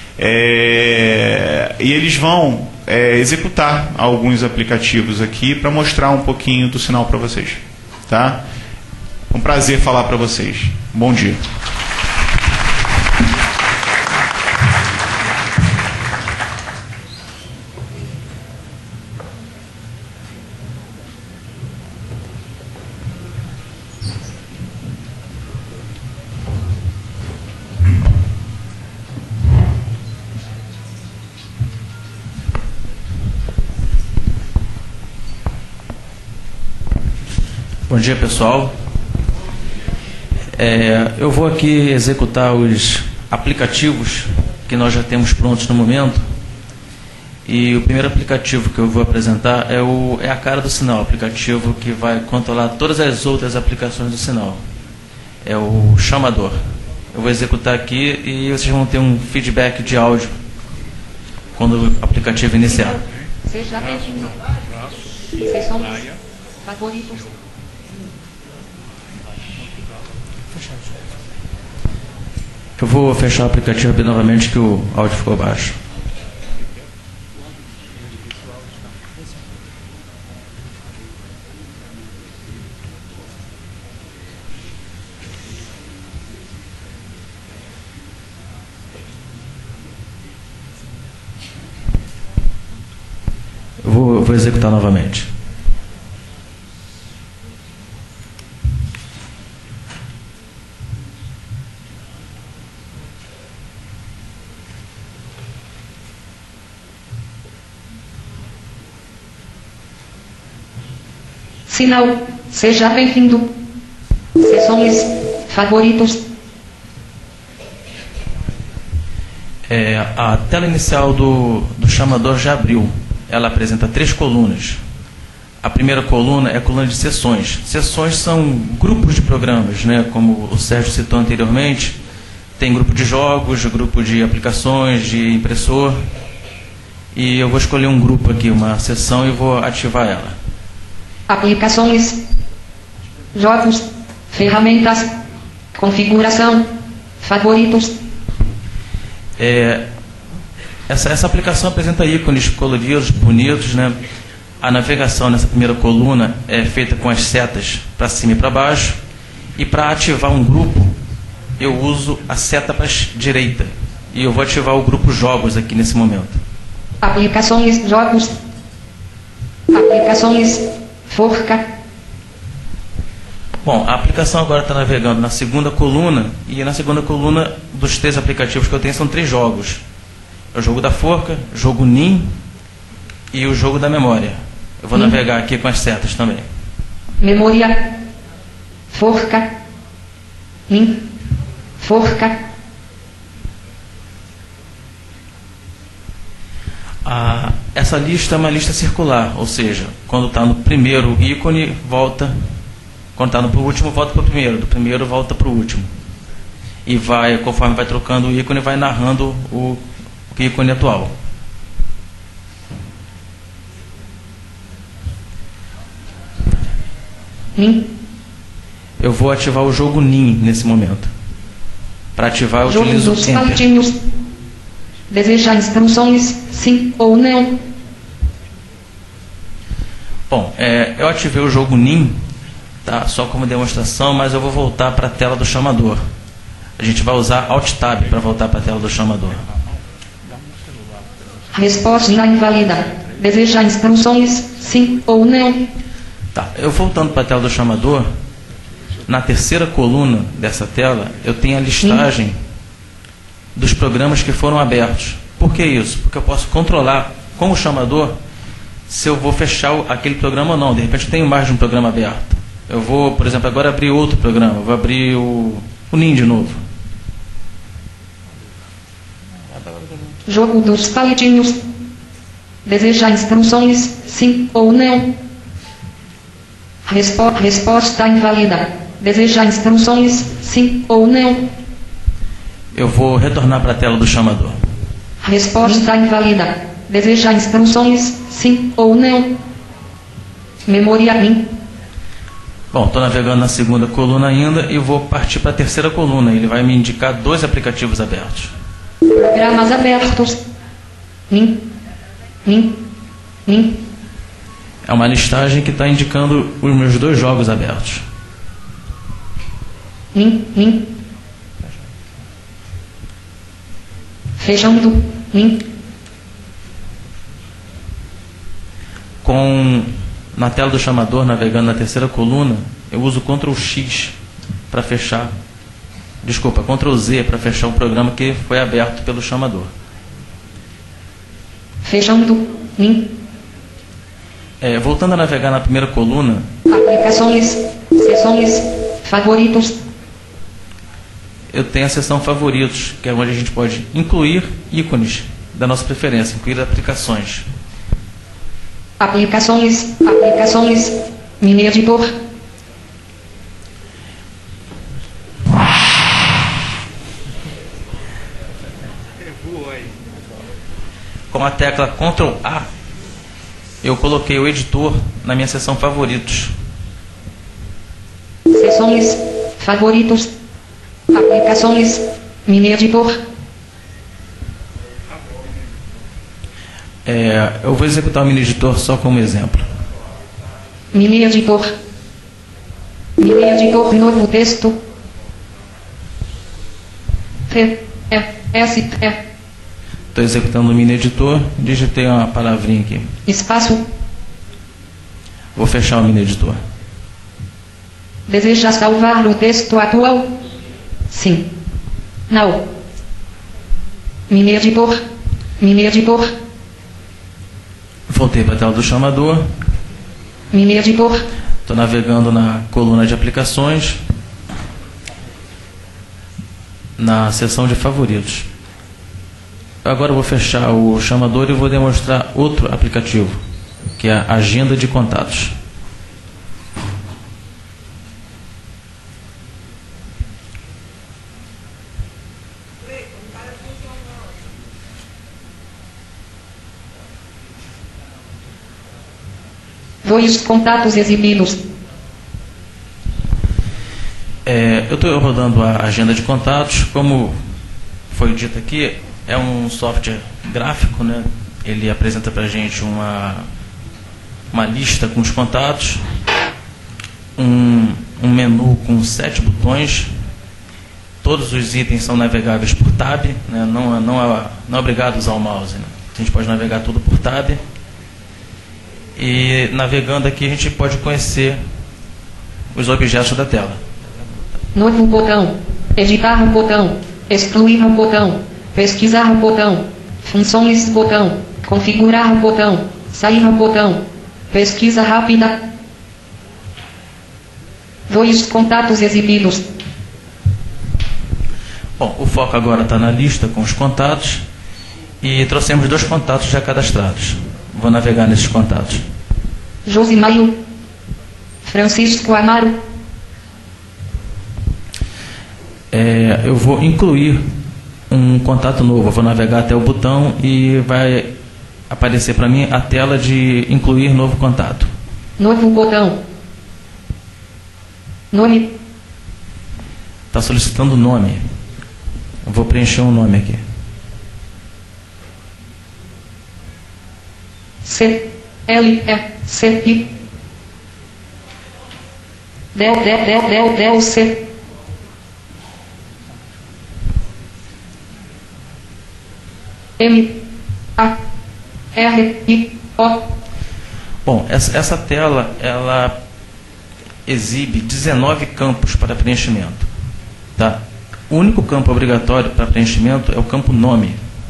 E eles vão executar alguns aplicativos aqui para mostrar um pouquinho do sinal para vocês, tá? É um prazer falar para vocês. Bom dia. Bom dia, pessoal. Eu vou aqui executar os aplicativos que nós já temos prontos no momento. E o primeiro aplicativo que eu vou apresentar é a cara do sinal, aplicativo que vai controlar todas as outras aplicações do sinal. É o chamador. Eu vou executar aqui e vocês vão ter um feedback de áudio quando o aplicativo iniciar. Seja bem-vindo. Vocês são os favoritos. Eu vou fechar o aplicativo novamente que o áudio ficou baixo. Eu vou executar novamente. Sinal, seja bem-vindo. Sessões favoritos. A tela inicial do chamador já abriu. Ela apresenta 3 colunas. A primeira coluna é a coluna de sessões. Sessões são grupos de programas, né? Como o Sérgio citou anteriormente. Tem grupo de jogos, grupo de aplicações, de impressor. E eu vou escolher um grupo aqui, uma sessão, e vou ativar ela. Aplicações, jogos, ferramentas, configuração, favoritos. Essa aplicação apresenta ícones coloridos, bonitos, né? A navegação nessa primeira coluna é feita com as setas para cima e para baixo. E para ativar um grupo, eu uso a seta para a direita. E eu vou ativar o grupo jogos aqui nesse momento. Aplicações, jogos, aplicações, forca. Bom, a aplicação agora está navegando na segunda coluna, e na segunda coluna dos 3 aplicativos que eu tenho são 3 jogos. É o jogo da forca, o jogo NIM e o jogo da memória. Eu vou navegar aqui com as setas também. Memória, forca, NIM, forca. Essa lista é uma lista circular, ou seja, quando está no primeiro ícone, volta. Quando está no último, volta para o primeiro. Do primeiro, volta para o último. E vai, conforme vai trocando o ícone, vai narrando o ícone atual. NIM. Eu vou ativar o jogo NIM nesse momento. Para ativar, eu utilizo os Enter. palitinhos. Deseja instruções, sim ou não? Bom, eu ativei o jogo NIM, tá, só como demonstração, mas eu vou voltar para a tela do chamador. A gente vai usar Alt Tab para voltar para a tela do chamador. Resposta inválida. Deseja instruções, sim ou não? Tá, eu voltando para a tela do chamador, na terceira coluna dessa tela, eu tenho a listagem dos programas que foram abertos. Por que isso? Porque eu posso controlar com o chamador se eu vou fechar aquele programa ou não. De repente eu tenho mais de um programa aberto. Eu vou, por exemplo, agora abrir outro programa. Eu vou abrir o NIM de novo. Jogo dos palitinhos. Deseja instruções, sim ou não? Resposta inválida. Deseja instruções, sim ou não? Eu vou retornar para a tela do chamador. Resposta inválida. Deseja instruções, sim ou não? Memória NIM. Bom, estou navegando na segunda coluna ainda e vou partir para a terceira coluna. Ele vai me indicar 2 aplicativos abertos. Programas abertos. NIM. É uma listagem que está indicando os meus 2 jogos abertos. NIM. Fechando. NIM. Na tela do chamador, navegando na terceira coluna, eu uso Ctrl X para fechar. Desculpa, Ctrl Z para fechar o programa que foi aberto pelo chamador. Fechando. NIM. Voltando a navegar na primeira coluna. Aplicações. Seções. Favoritos. Eu tenho a seção favoritos, que é onde a gente pode incluir ícones da nossa preferência, incluir aplicações. Aplicações. Mini editor. Com a tecla Ctrl A, eu coloquei o editor na minha seção favoritos. Seções. Favoritos. Aplicações. Mini editor. Eu vou executar o mini editor só como exemplo. Mini editor. Novo texto. Estou executando o mini editor. Digitei uma palavrinha aqui. Espaço. Vou fechar o mini editor. Deseja salvar o texto atual? Sim. Não. Mini editor. Voltei para a tela do chamador. Mini editor. Estou navegando na coluna de aplicações. Na seção de favoritos. Agora eu vou fechar o chamador e vou demonstrar outro aplicativo, que é a agenda de contatos. Dois contatos exibidos. Eu estou rodando a agenda de contatos. Como foi dito aqui, é um software gráfico, né? Ele apresenta para a gente uma lista com os contatos, um menu com 7 botões. Todos os itens são navegáveis por tab, né? Não é obrigado a usar o mouse, né? A gente pode navegar tudo por tab. E navegando aqui a gente pode conhecer os objetos da tela. Novo botão. Editar um botão. Excluir um botão. Pesquisar um botão. Funções botão. Configurar um botão. Sair um botão. Pesquisa rápida. 2 contatos exibidos. Bom, o foco agora está na lista com os contatos. E trouxemos 2 contatos já cadastrados. Vou navegar nesses contatos. Josimaio. Francisco Amaro. Eu vou incluir um contato novo. Eu vou navegar até o botão e vai aparecer para mim a tela de incluir novo contato. Novo botão. Nome. Está solicitando nome. Eu vou preencher um nome aqui. C-L-E-C-I Del C M-A-R-I-O. Bom, essa tela, ela exibe 19 campos para preenchimento. Tá? O único campo obrigatório para preenchimento é o campo nome.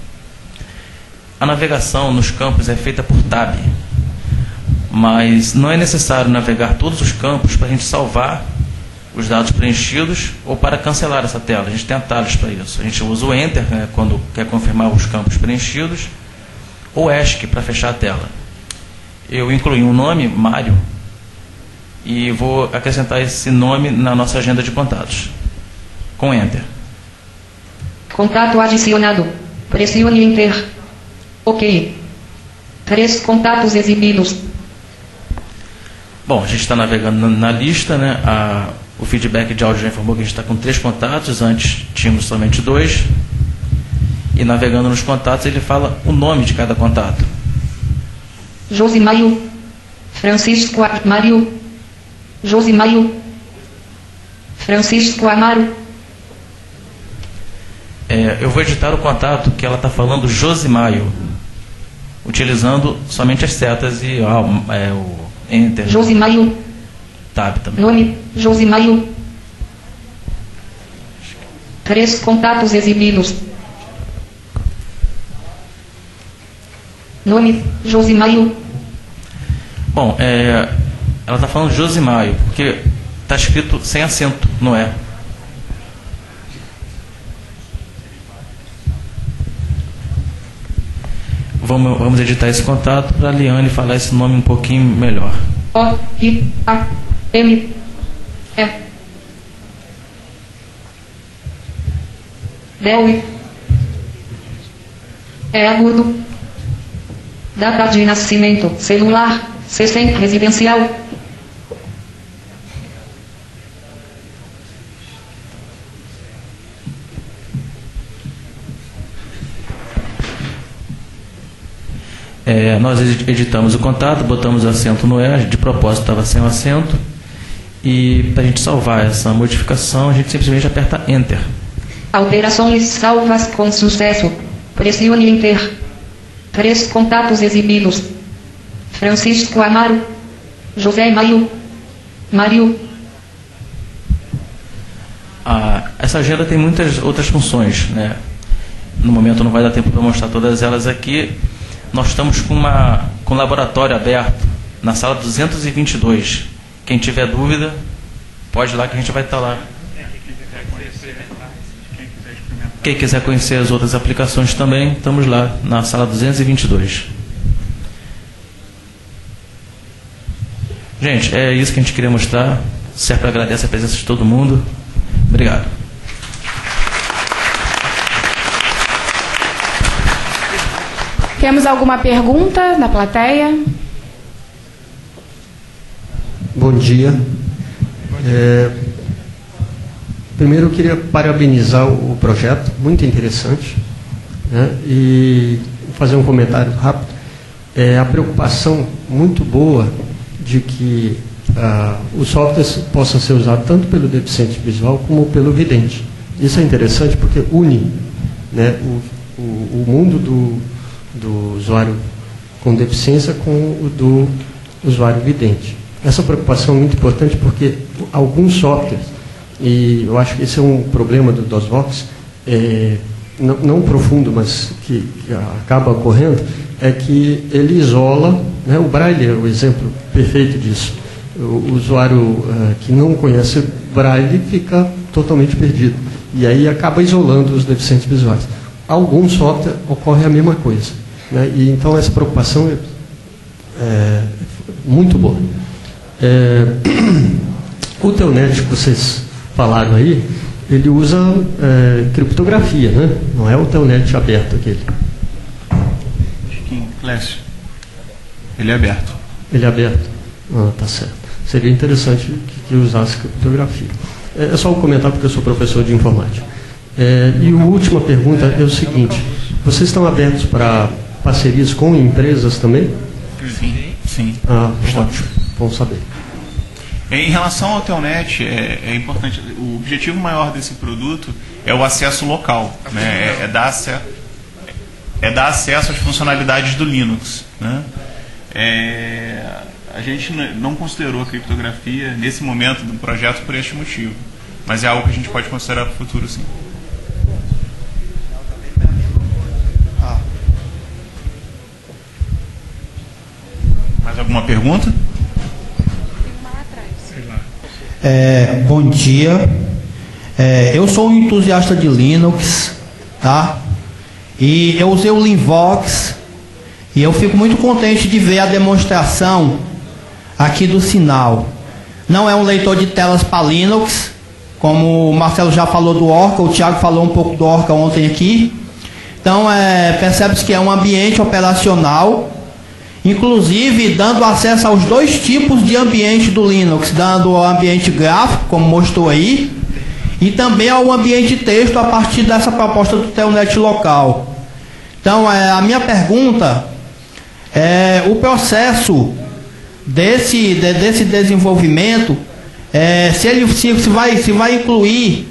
A navegação nos campos é feita por tab, mas não é necessário navegar todos os campos para a gente salvar os dados preenchidos ou para cancelar essa tela. A gente tem atalhos para isso. A gente usa o Enter, né, quando quer confirmar os campos preenchidos, ou ESC para fechar a tela. Eu incluí um nome, Mário, e vou acrescentar esse nome na nossa agenda de contatos. Com Enter. Contato adicionado. Pressione Enter. Ok. 3 contatos exibidos. Bom, a gente está navegando na lista, né? O feedback de áudio já informou que a gente está com 3 contatos, antes tínhamos somente 2. E navegando nos contatos, ele fala o nome de cada contato. Josimaio. Francisco Mário. Josimaio. Francisco Amaro. Eu vou editar o contato que ela está falando Josimaio, utilizando somente as setas e o Enter. Josimaio. Tab também. Nome, Josimaio. 3 contatos exibidos. Nome, Josimaio. Bom, ela está falando Josimaio, porque está escrito sem acento, não é? Vamos editar esse contato para a Liane falar esse nome um pouquinho melhor. O-I-A-M-E. Delwi. É agudo. Data de nascimento. Celular. 60. Residencial. Nós editamos o contato, botamos acento no E, de propósito estava sem o acento, e para a gente salvar essa modificação, a gente simplesmente aperta Enter. Alterações salvas com sucesso. Pressione Enter. 3 contatos exibidos. Francisco Amaro. José Maio. Mário. Essa agenda tem muitas outras funções, né? No momento não vai dar tempo para mostrar todas elas aqui. Nós estamos com um laboratório aberto na sala 222. Quem tiver dúvida, pode ir lá que a gente vai estar lá. Quem quiser conhecer as outras aplicações também, estamos lá na sala 222. Gente, é isso que a gente queria mostrar. Sempre agradece a presença de todo mundo. Obrigado. Temos alguma pergunta da plateia? Bom dia. Primeiro eu queria parabenizar o projeto, muito interessante, né? E fazer um comentário rápido. A preocupação muito boa de que os softwares possam ser usados tanto pelo deficiente visual como pelo vidente. Isso é interessante porque une, né, o mundo do usuário com deficiência com o do usuário vidente. Essa preocupação é muito importante porque alguns softwares, e eu acho que esse é um problema do DOSVox, não profundo, mas que acaba ocorrendo, é que ele isola, né, o Braille é o exemplo perfeito disso. O usuário que não conhece Braille fica totalmente perdido. E aí acaba isolando os deficientes visuais. Alguns softwares ocorre a mesma coisa, né? E então essa preocupação é muito boa. O Telnet que vocês falaram aí, ele usa criptografia, né? Não é o Telnet aberto aquele. Clécio, ele é aberto. Ele é aberto? Tá certo. Seria interessante que usasse criptografia. É só um comentário porque eu sou professor de informática. E a última pergunta é o seguinte: vocês estão abertos para parcerias com empresas também? Sim. Ótimo. Bom saber. Em relação ao Telnet, é importante, o objetivo maior desse produto é o acesso local, né? Dar acesso às funcionalidades do Linux, né? A gente não considerou a criptografia nesse momento do projeto por este motivo, mas é algo que a gente pode considerar para o futuro, sim. Mais alguma pergunta? Bom dia. Eu sou um entusiasta de Linux, tá? E eu usei o Linvox e eu fico muito contente de ver a demonstração aqui do sinal. Não é um leitor de telas para Linux, como o Marcelo já falou do Orca, o Thiago falou um pouco do Orca ontem aqui. Então, percebe-se que é um ambiente operacional, inclusive dando acesso aos dois tipos de ambiente do Linux, dando o ambiente gráfico, como mostrou aí, e também ao ambiente texto a partir dessa proposta do Telnet local. Então, a minha pergunta é o processo desse desenvolvimento, se vai incluir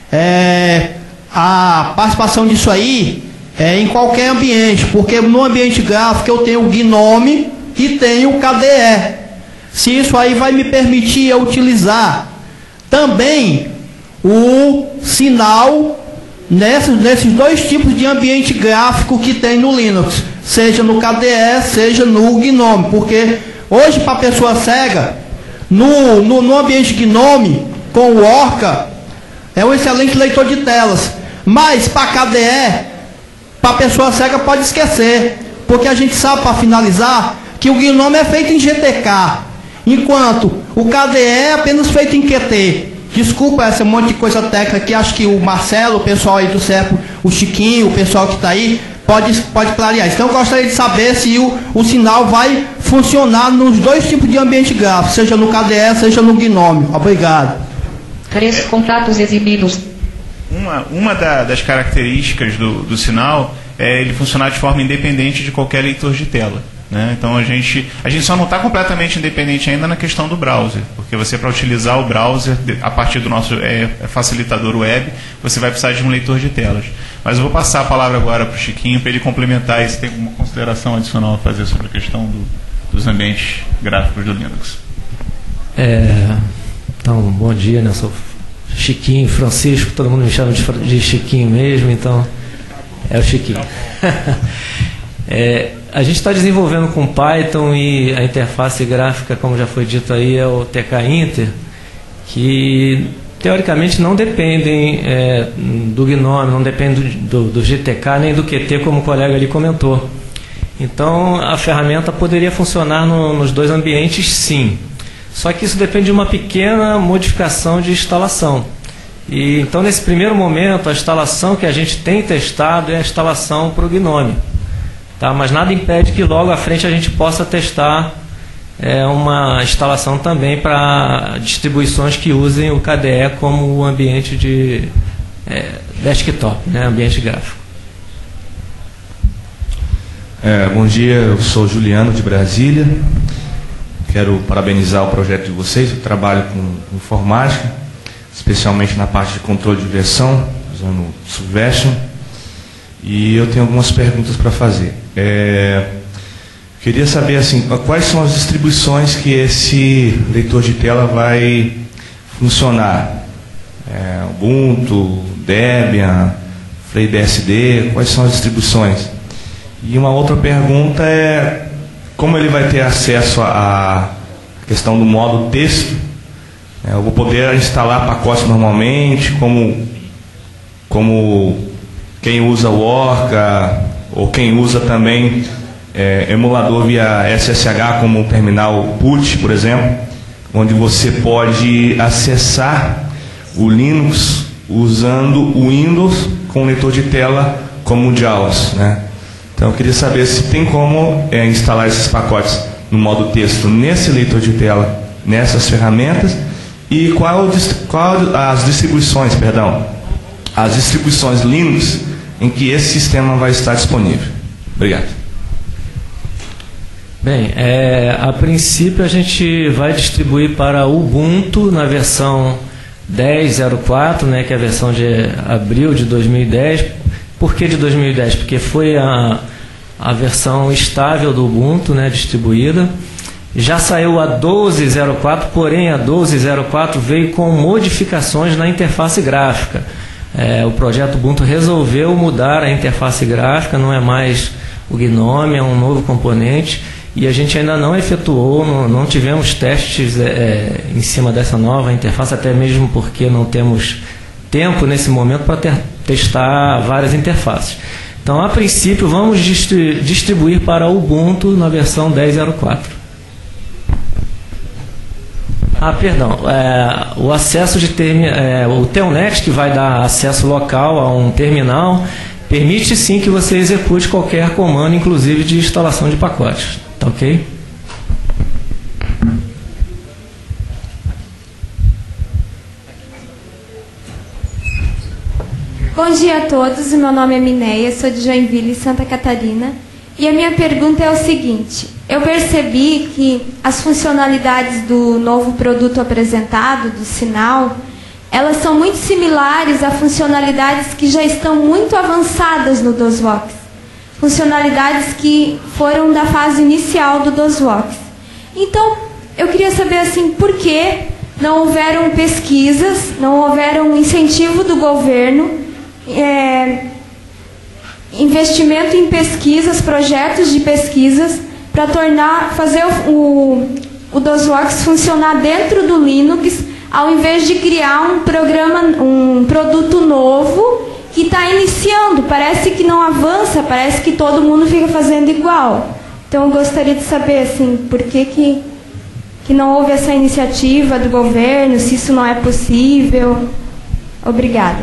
a participação disso aí em qualquer ambiente, porque no ambiente gráfico eu tenho o GNOME e tenho o KDE. Se isso aí vai me permitir eu utilizar também o sinal nesses dois tipos de ambiente gráfico que tem no Linux, seja no KDE, seja no GNOME, porque hoje para a pessoa cega, no ambiente GNOME, com o Orca, é um excelente leitor de telas, mas para KDE, para a pessoa cega pode esquecer, porque a gente sabe, para finalizar, que o GNOME é feito em GTK, enquanto o KDE é apenas feito em QT. Desculpa essa monte de coisa técnica que acho que o Marcelo, o pessoal aí do CEPRO, o Chiquinho, o pessoal que está aí, pode clarear. Então eu gostaria de saber se o sinal vai funcionar nos dois tipos de ambiente gráfico, seja no KDE, seja no GNOME. Obrigado. 3 contatos exibidos. Uma das características do sinal é ele funcionar de forma independente de qualquer leitor de tela, né? Então a gente só não está completamente independente ainda na questão do browser, porque você, para utilizar o browser a partir do nosso facilitador web, você vai precisar de um leitor de telas. Mas eu vou passar a palavra agora para o Chiquinho para ele complementar e se tem alguma consideração adicional a fazer sobre a questão dos ambientes gráficos do Linux. Então, bom dia, né? Eu sou Chiquinho, Francisco, todo mundo me chama de Chiquinho mesmo, então é o Chiquinho. A gente está desenvolvendo com Python e a interface gráfica, como já foi dito aí, é o TK Inter, que teoricamente não dependem do GNOME, não dependem do GTK nem do QT, como o colega ali comentou. Então a ferramenta poderia funcionar nos dois ambientes, sim. Só que isso depende de uma pequena modificação de instalação. E então, nesse primeiro momento, a instalação que a gente tem testado é a instalação para o GNOME. Tá? Mas nada impede que logo à frente a gente possa testar uma instalação também para distribuições que usem o KDE como o ambiente de desktop, né? Ambiente gráfico. Bom dia, eu sou Juliano de Brasília. Quero parabenizar o projeto de vocês. Eu trabalho com informática, especialmente na parte de controle de versão, usando Subversion. E eu tenho algumas perguntas para fazer. Queria saber assim, quais são as distribuições que esse leitor de tela vai funcionar. Ubuntu, Debian, FreeBSD, quais são as distribuições? E uma outra pergunta é como ele vai ter acesso à questão do modo texto. Eu vou poder instalar pacotes normalmente, como quem usa o Orca, ou quem usa também emulador via SSH, como o terminal PUT, por exemplo, onde você pode acessar o Linux usando o Windows com leitor de tela como o JAWS, né? Então eu queria saber se tem como instalar esses pacotes no modo texto nesse leitor de tela, nessas ferramentas, e as distribuições Linux em que esse sistema vai estar disponível. Obrigado. Bem, a princípio a gente vai distribuir para Ubuntu na versão 10.04, né, que é a versão de abril de 2010. Por que de 2010? Porque foi a versão estável do Ubuntu, né, distribuída. Já saiu a 12.04, porém a 12.04 veio com modificações na interface gráfica. O projeto Ubuntu resolveu mudar a interface gráfica, não é mais o GNOME, é um novo componente, e a gente ainda não efetuou, não tivemos testes em cima dessa nova interface, até mesmo porque não temos tempo nesse momento para testar várias interfaces. Então, a princípio, vamos distribuir para o Ubuntu na versão 10.04. Perdão, o acesso de o Telnet, que vai dar acesso local a um terminal, permite sim que você execute qualquer comando, inclusive de instalação de pacotes. Tá ok? Bom dia a todos, meu nome é Mineia, sou de Joinville, Santa Catarina. E a minha pergunta é o seguinte: eu percebi que as funcionalidades do novo produto apresentado, do Sinal, elas são muito similares a funcionalidades que já estão muito avançadas no DOSVox. Funcionalidades que foram da fase inicial do DOSVox. Então, eu queria saber assim, por que não houveram pesquisas, não houveram incentivo do governo, investimento em pesquisas, projetos de pesquisas, para fazer o DOSVox funcionar dentro do Linux, ao invés de criar um produto novo que está iniciando. Parece que não avança, parece que todo mundo fica fazendo igual. Então eu gostaria de saber assim, por que não houve essa iniciativa do governo, se isso não é possível. Obrigada.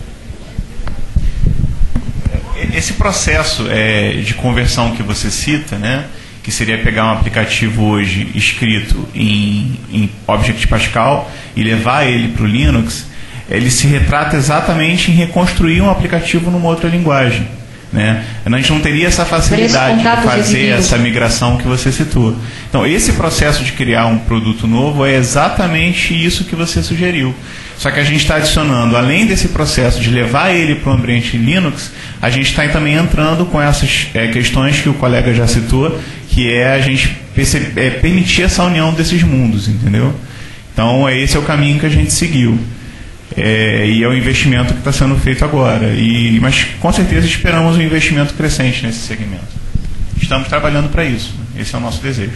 Esse processo de conversão que você cita, né, que seria pegar um aplicativo hoje escrito em Object Pascal e levar ele para o Linux, ele se retrata exatamente em reconstruir um aplicativo numa outra linguagem, né? A gente não teria essa facilidade de fazer essa migração que você citou. Então, esse processo de criar um produto novo é exatamente isso que você sugeriu. Só que a gente está adicionando, além desse processo de levar ele para o ambiente Linux, a gente está também entrando com essas questões que o colega já citou, que é a gente permitir essa união desses mundos, entendeu? Então, esse é o caminho que a gente seguiu. E é o investimento que está sendo feito agora. Mas, com certeza, esperamos um investimento crescente nesse segmento. Estamos trabalhando para isso. Esse é o nosso desejo.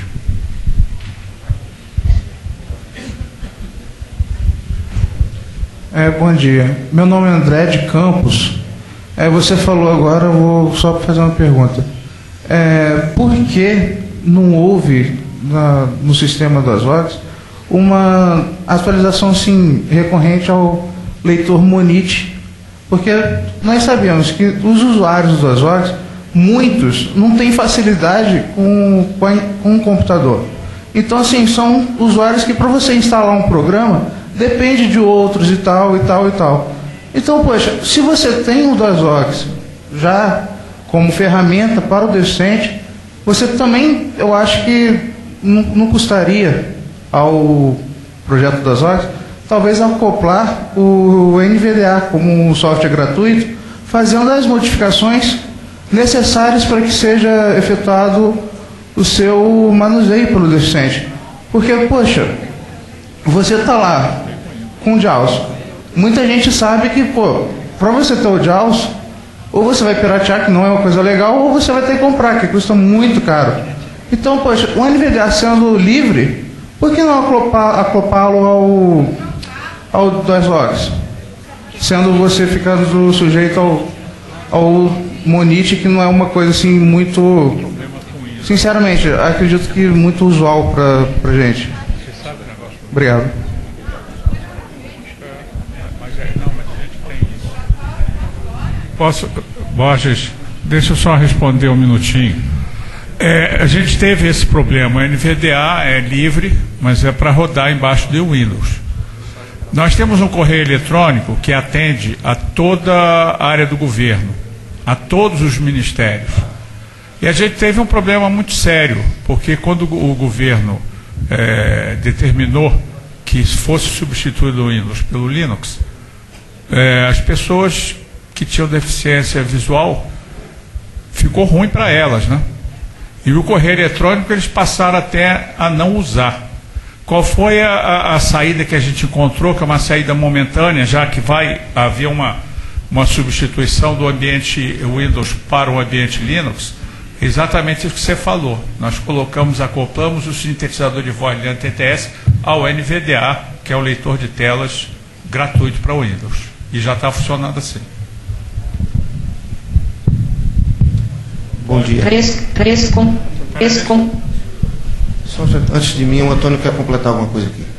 Bom dia. Meu nome é André de Campos. Você falou agora, eu vou só fazer uma pergunta. Por que não houve no sistema das VOX uma atualização assim, recorrente ao leitor Monit? Porque nós sabemos que os usuários das VOX, muitos não têm facilidade com um computador. Então, assim, são usuários que para você instalar um programa depende de outros e tal, e tal, e tal. Então, poxa, se você tem o DOSVox já como ferramenta para o docente, você também, eu acho que não custaria ao projeto DOSVox, talvez acoplar o NVDA como um software gratuito, fazendo as modificações necessárias para que seja efetuado o seu manuseio pelo docente. Porque, poxa, você está lá com o JAWS. Muita gente sabe que, para você ter o JAWS, ou você vai piratear, que não é uma coisa legal, ou você vai ter que comprar, que custa muito caro. Então, poxa, o NVDA sendo livre, por que não acoplá-lo ao DOSVox? Sendo você ficando sujeito ao Monit, que não é uma coisa assim muito... Sinceramente, acredito que muito usual para gente. Obrigado. Borges, deixa eu só responder um minutinho. A gente teve esse problema. O NVDA é livre, mas é para rodar embaixo do Windows. Nós temos um correio eletrônico que atende a toda a área do governo, a todos os ministérios. E a gente teve um problema muito sério, porque quando o governo determinou que fosse substituído o Windows pelo Linux, as pessoas que tinham deficiência visual, ficou ruim para elas, né? E o correio eletrônico eles passaram até a não usar. Qual foi a saída que a gente encontrou, que é uma saída momentânea, já que vai haver uma substituição do ambiente Windows para o ambiente Linux? Exatamente isso que você falou. Nós acoplamos o sintetizador de voz Liana TTS ao NVDA, que é o leitor de telas gratuito para o Windows. E já está funcionando assim. Bom dia. Só antes de mim, o Antônio quer completar alguma coisa aqui.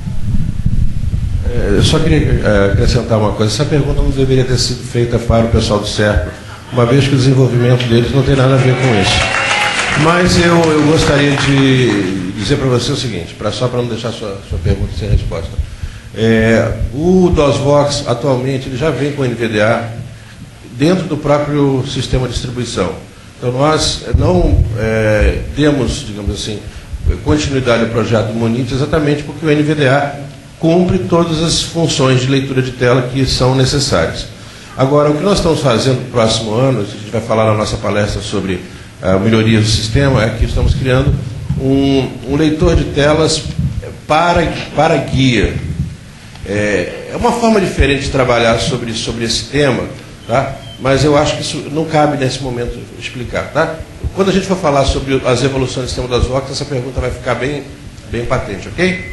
Eu só queria acrescentar uma coisa. Essa pergunta não deveria ter sido feita para o pessoal do SERPRO, uma vez que o desenvolvimento deles não tem nada a ver com isso. Mas eu gostaria de dizer para você o seguinte, só para não deixar sua pergunta sem resposta. O DOSVox, atualmente, ele já vem com o NVDA dentro do próprio sistema de distribuição. Então, nós não temos, digamos assim, continuidade do projeto do Monit exatamente porque o NVDA cumpre todas as funções de leitura de tela que são necessárias. Agora, o que nós estamos fazendo no próximo ano, a gente vai falar na nossa palestra sobre melhorias do sistema, é que estamos criando um leitor de telas para guia. É uma forma diferente de trabalhar sobre esse tema, tá? Mas eu acho que isso não cabe nesse momento explicar. Tá? Quando a gente for falar sobre as evoluções do sistema das VOX, essa pergunta vai ficar bem patente, ok?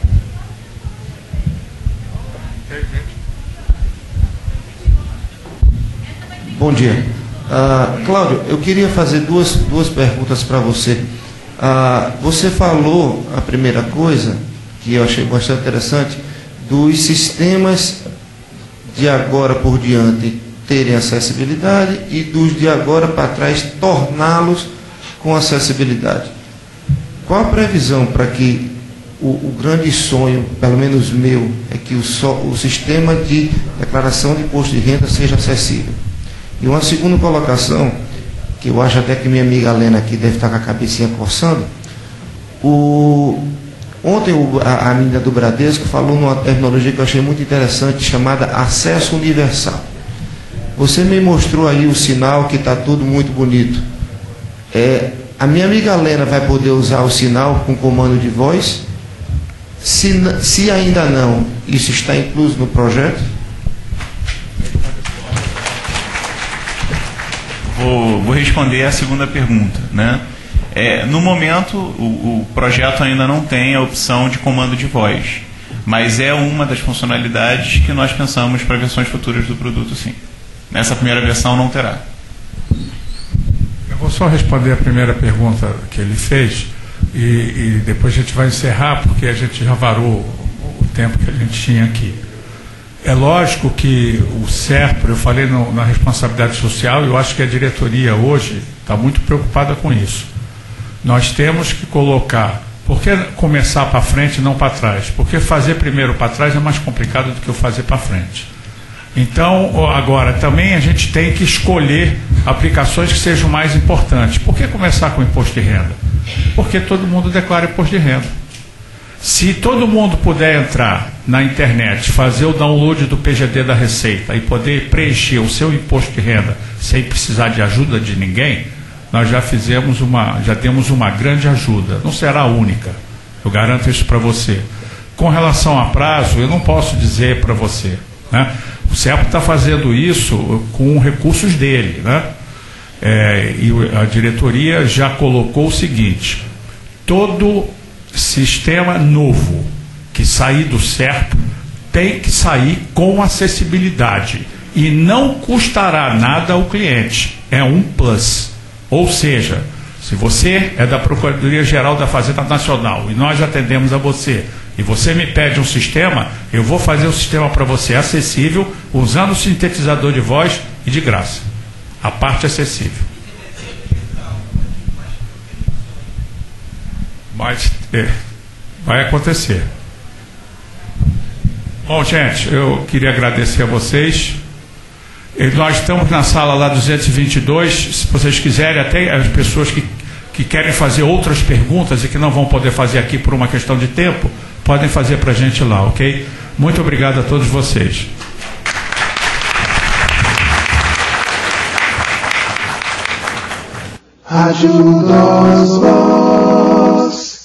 Bom dia. Cláudio, eu queria fazer duas perguntas para você. Você falou, a primeira coisa, que eu achei bastante interessante, dos sistemas de agora por diante terem acessibilidade e dos de agora para trás torná-los com acessibilidade. Qual a previsão para que o grande sonho, pelo menos meu, é que o sistema de declaração de imposto de renda seja acessível? E uma segunda colocação, que eu acho até que minha amiga Lena aqui deve estar com a cabecinha coçando. Ontem a menina do Bradesco falou numa terminologia que eu achei muito interessante, chamada acesso universal. Você me mostrou aí o sinal que está tudo muito bonito. A minha amiga Lena vai poder usar o sinal com comando de voz? Se ainda não, isso está incluso no projeto? Vou responder a segunda pergunta, né? No momento, o projeto ainda não tem a opção de comando de voz, mas é uma das funcionalidades que nós pensamos para versões futuras do produto, sim. Nessa primeira versão não terá. Eu vou só responder a primeira pergunta que ele fez e depois a gente vai encerrar, porque a gente já varou o tempo que a gente tinha aqui. É lógico que o SERPRO, eu falei na responsabilidade social, eu acho que a diretoria hoje está muito preocupada com isso. Nós temos que colocar, por que começar para frente e não para trás? Porque fazer primeiro para trás é mais complicado do que o fazer para frente. Então, agora, também a gente tem que escolher aplicações que sejam mais importantes. Por que começar com imposto de renda? Porque todo mundo declara imposto de renda. Se todo mundo puder entrar na internet, fazer o download do PGD da Receita e poder preencher o seu imposto de renda sem precisar de ajuda de ninguém, nós já demos uma grande ajuda. Não será a única, eu garanto isso para você. Com relação a prazo, eu não posso dizer para você, né? O SERPRO está fazendo isso com recursos dele, né? E a diretoria já colocou o seguinte: todo sistema novo que sair do SERPRO tem que sair com acessibilidade e não custará nada ao cliente, é um plus. Ou seja, se você é da Procuradoria-Geral da Fazenda Nacional e nós atendemos a você e você me pede um sistema, eu vou fazer o sistema para você acessível, usando o sintetizador de voz e de graça. A parte acessível. Mas vai acontecer. Bom, gente, eu queria agradecer a vocês. Nós estamos na sala lá 222. Se vocês quiserem, até as pessoas que querem fazer outras perguntas e que não vão poder fazer aqui por uma questão de tempo, podem fazer para a gente lá, ok? Muito obrigado a todos vocês. Rádio DOS VOX.